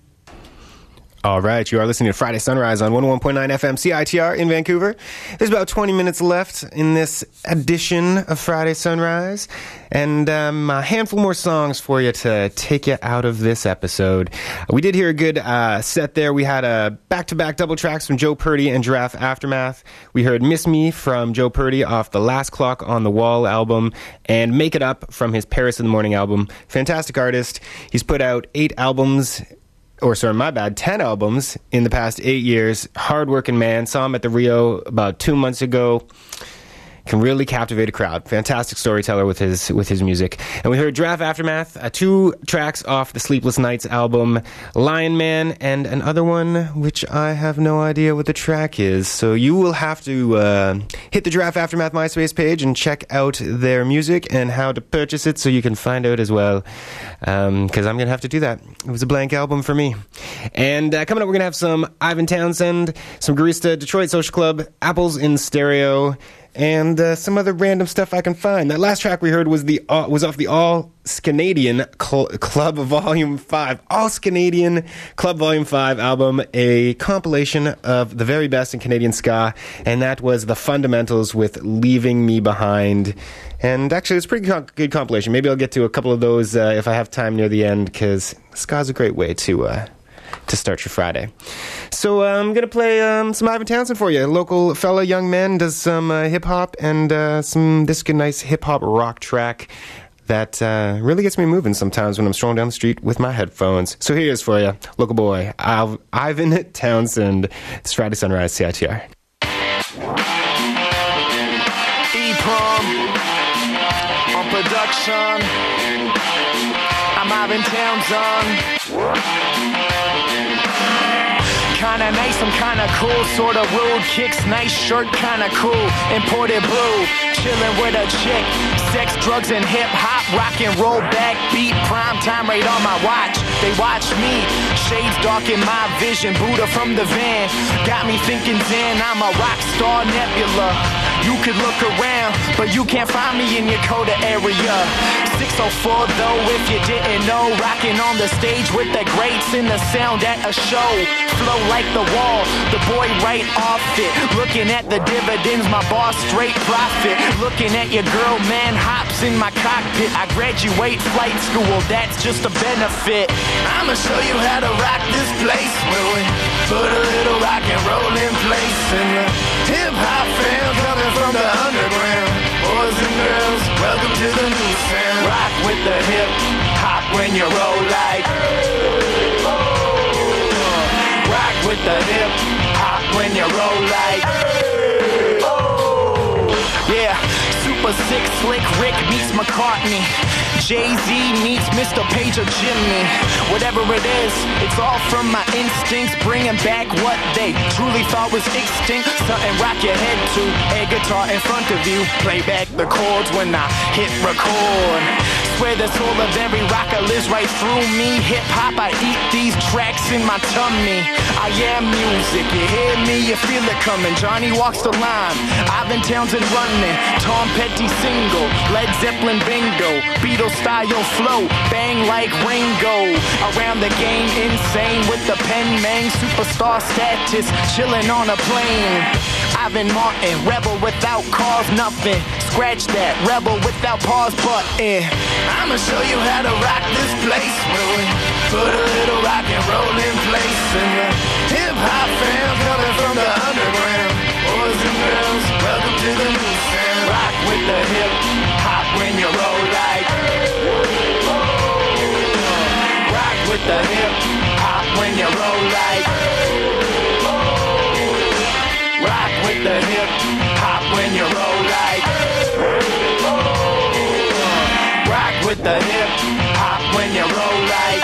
All right, you are listening to Friday Sunrise on one oh one point nine F M C I T R in Vancouver. There's about twenty minutes left in this edition of Friday Sunrise, and um, a handful more songs for you to take you out of this episode. We did hear a good uh, set there. We had a back-to-back double tracks from Joe Purdy and Giraffe Aftermath. We heard Miss Me from Joe Purdy off the Last Clock on the Wall album, and Make It Up from his Paris in the Morning album. Fantastic artist. He's put out eight albums, or sorry, my bad, ten albums in the past eight years. Hard-working man. Saw him at the Rio about two months ago. Can really captivate a crowd. Fantastic storyteller with his with his music. And we heard Giraffe Aftermath, uh, two tracks off the Sleepless Nights album, Lion Man, and another one which I have no idea what the track is. So you will have to uh, hit the Giraffe Aftermath MySpace page and check out their music and how to purchase it so you can find out as well. Because um, I'm going to have to do that. It was a blank album for me. And uh, coming up, we're going to have some Ivan Townsend, some Garista, Detroit Social Club, Apples in Stereo, and uh, some other random stuff I can find. That last track we heard was the uh, was off the All Scanadian Cl- Club Volume five. All Scanadian Club Volume five album, a compilation of the very best in Canadian ska, and that was The Fundamentals with Leaving Me Behind. And actually, it's a pretty co- good compilation. Maybe I'll get to a couple of those uh, if I have time near the end, because ska's a great way to... Uh, to start your Friday. So uh, I'm going to play um, some Ivan Townsend for you. A local fella, young man, does some uh, hip-hop and uh, some this good nice hip-hop rock track that uh, really gets me moving sometimes when I'm strolling down the street with my headphones. So here it is for you, local boy, I've, Ivan Townsend. It's Friday Sunrise, C I T R. E-Prom on production. I'm Ivan Townsend. Kinda nice, I'm kinda cool, sorta rude. Kicks, nice shirt, kinda cool. Imported blue, chillin' with a chick. Sex, drugs, and hip hop, rock and roll, backbeat, prime time right on my watch. They watch me, shades dark in my vision. Buddha from the van, got me thinking then I'm a rock star nebula. You could look around, but you can't find me in your Coda area. six oh four though, if you didn't know, rocking on the stage with the greats in the sound at a show. Flow like the wall, the boy right off it. Looking at the dividends, my boss straight profit. Looking at your girl, man, hops in my cockpit. I graduate flight school, that's just a benefit. I'ma show you how to rock this place when we put a little rock and roll in place. And the hip-hop fam coming from the underground. Boys and girls, welcome to the new sound. Rock with the hip hop when you roll like. Rock with the hip hop when you roll like. Yeah, super sick, slick Rick meets McCartney. Jay-Z meets Mister Page or Jimmy. Whatever it is, it's all from my instincts, bringing back what they truly thought was extinct. Something rock your head to, a guitar in front of you. Play back the chords when I hit record. Swear the soul of every rocker lives right through me. Hip-hop, I eat these tracks in my tummy. I am music, you hear me, you feel it coming. Johnny walks the line, Ivan Townsend running. Tom Petty single, Led Zeppelin bingo. Beatles style flow, bang like Ringo. Around the game, insane with the pen man. Superstar status, chilling on a plane. Ivan Martin, rebel without cause, nothing. Scratch that, rebel without pause button. I'ma show you how to rock this place when we put a little rock and roll in place. And the hip-hop fam coming from the underground. Boys and girls, welcome to the new sound. Rock with the hip the hip hop when you roll like.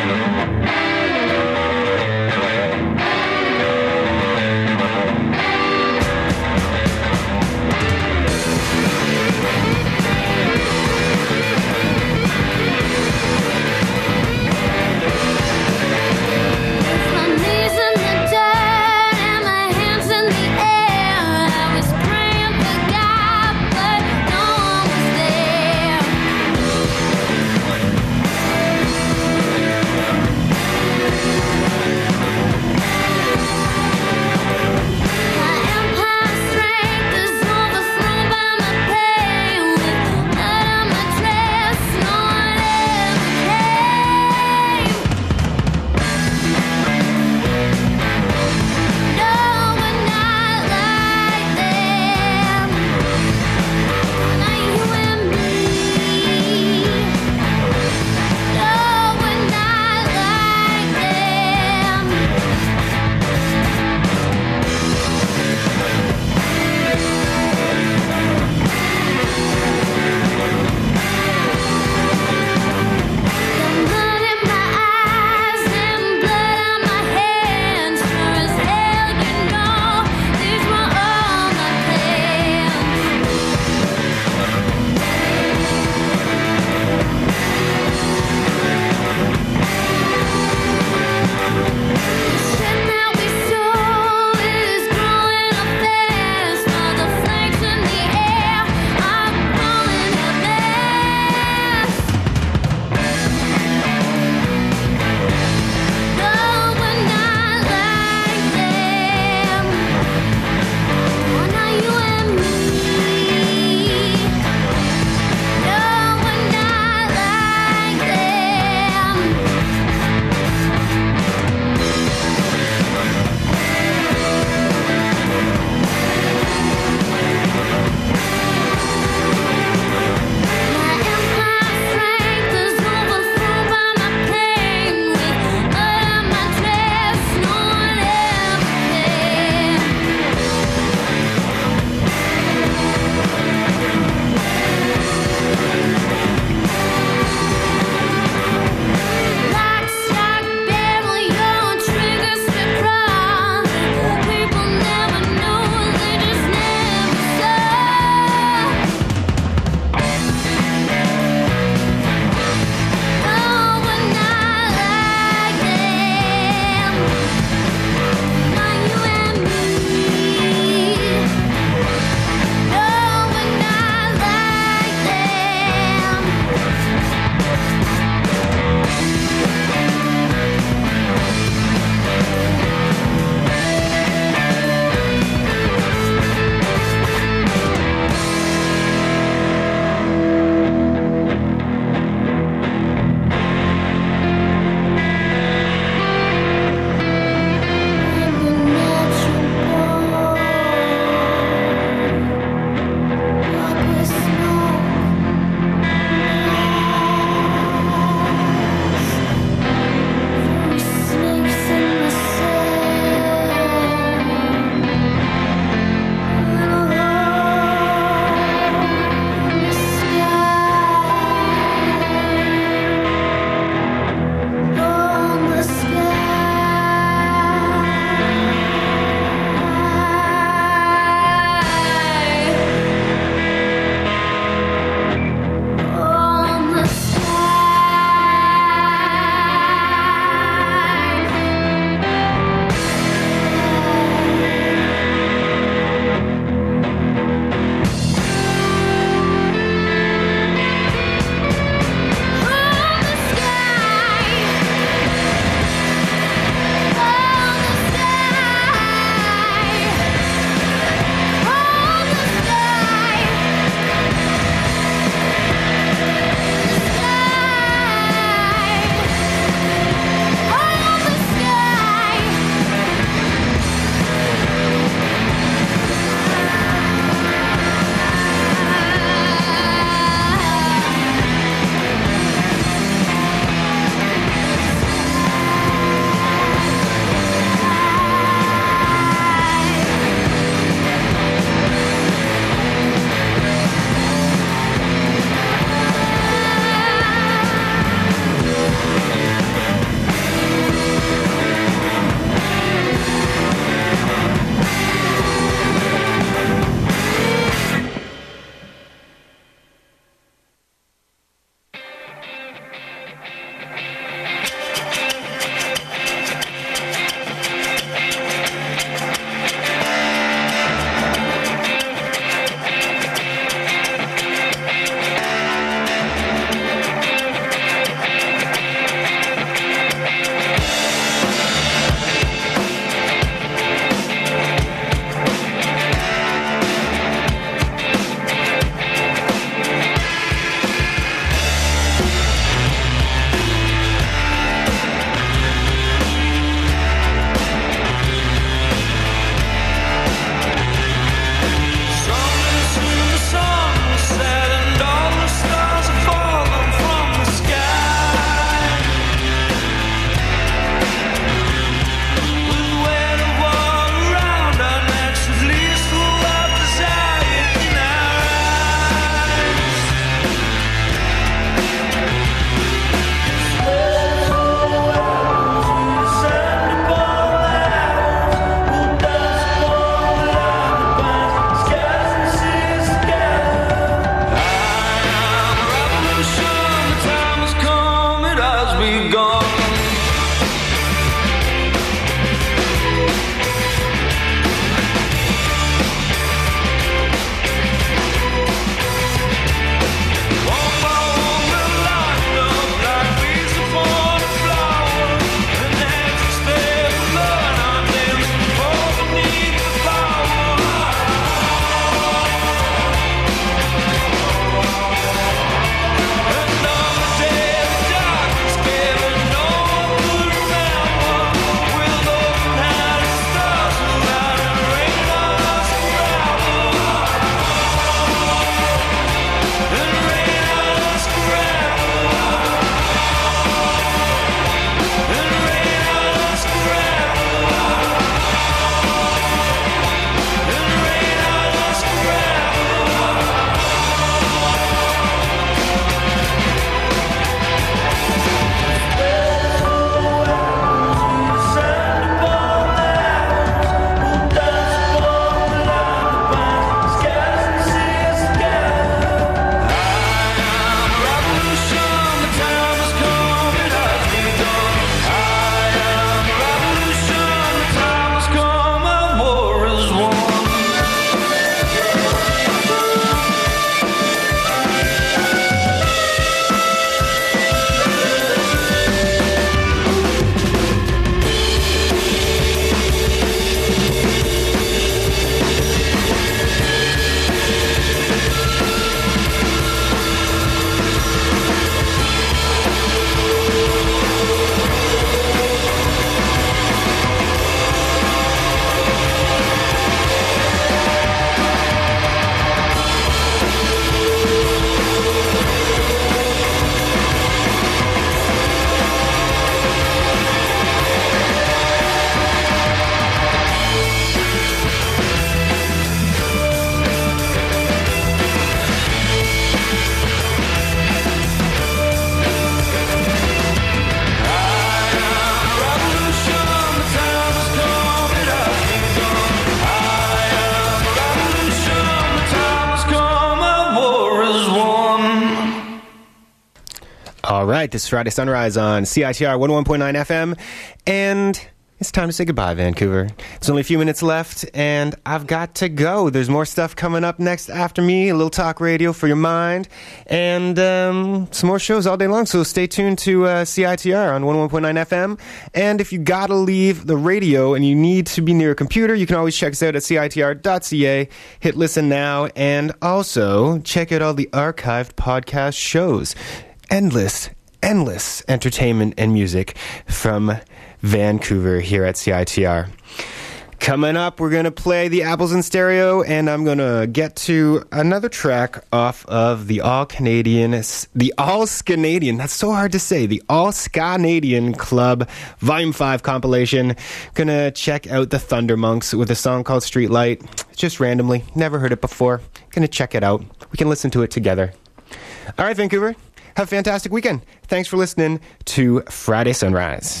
All right, this is Friday Sunrise on C I T R one oh one point nine F M, and it's time to say goodbye, Vancouver. It's only a few minutes left, and I've got to go. There's more stuff coming up next after me, a little talk radio for your mind, and um, some more shows all day long, so stay tuned to uh, C I T R on one oh one point nine F M, and if you gotta leave the radio and you need to be near a computer, you can always check us out at C I T R dot C A, hit listen now, and also check out all the archived podcast shows. Endless, endless entertainment and music from Vancouver here at C I T R. Coming up, we're going to play the Apples in Stereo, and I'm going to get to another track off of the All-Canadian, the All-Scanadian, that's so hard to say, the All-Scanadian Club Volume five compilation. Going to check out the Thunder Monks with a song called Streetlight, just randomly, never heard it before. Going to check it out. We can listen to it together. All right, Vancouver, have a fantastic weekend. Thanks for listening to Friday Sunrise.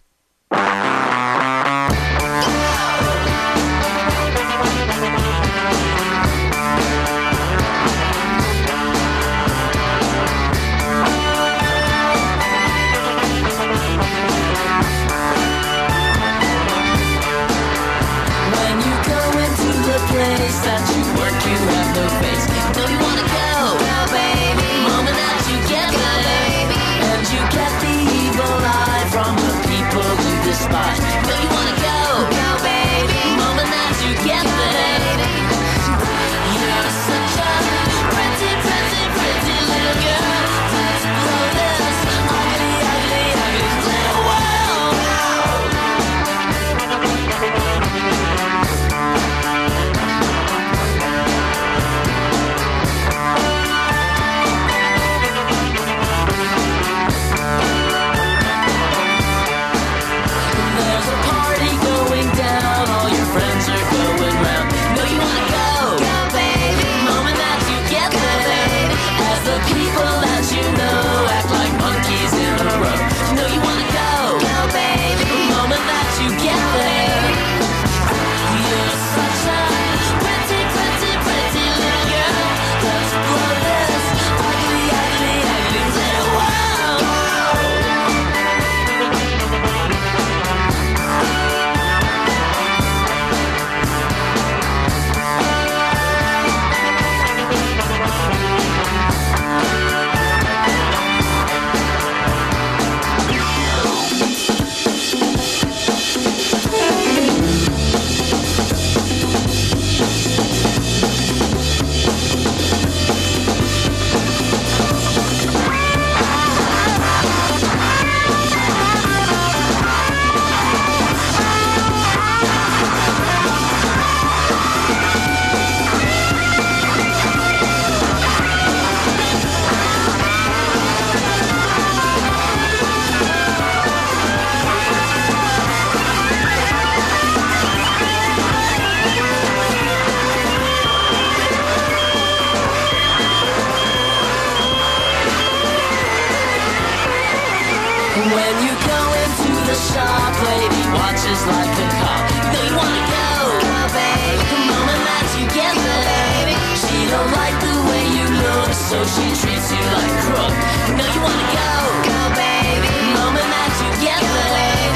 So she treats you like crook. You know you wanna go, go baby. Moment that you get there,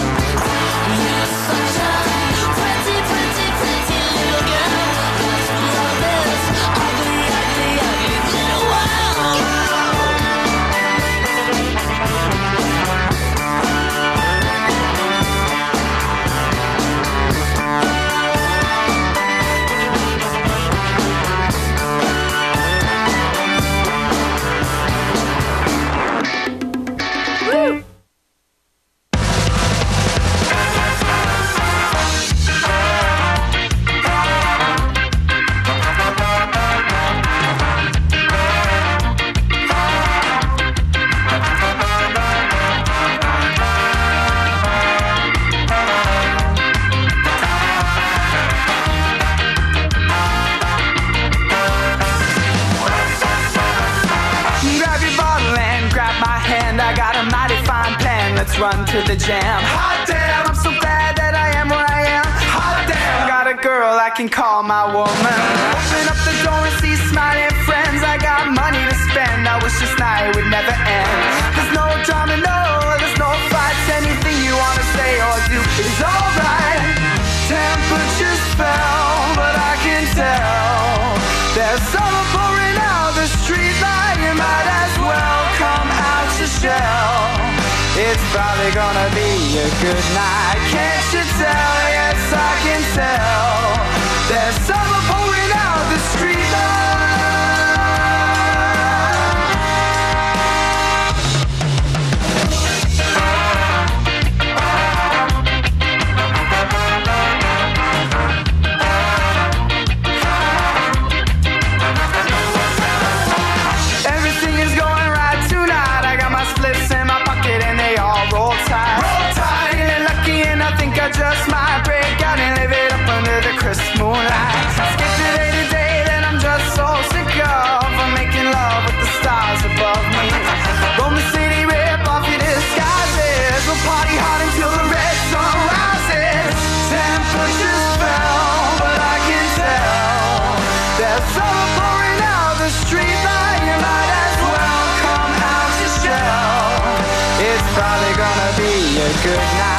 you're such a pretty, pretty, pretty little girl. Let's blow this ugly, ugly, ugly little run to the jam. Hot damn, I'm so glad that I am where I am. Hot damn, got a girl I can call my woman. Open up the door and see smiling friends. I got money to spend, I wish this night would never end. It's probably gonna be a good night. Can't you tell? Yes, I can tell. There's summer pouring out the street light. Everything is going right tonight. I got my slips in my pocket and they all roll tight. Roll tight. Feeling lucky and I think I just might break out and live it up under the crisp moonlight. Skip to day to day that I'm just so sick of. I'm making love with the stars above me. Roam the city, rip off your disguises. We'll party hard until the red sun rises. Temperatures fell, but I can tell there's summer pouring out the street light. You might as well come out your shell. It's probably gonna be a good night.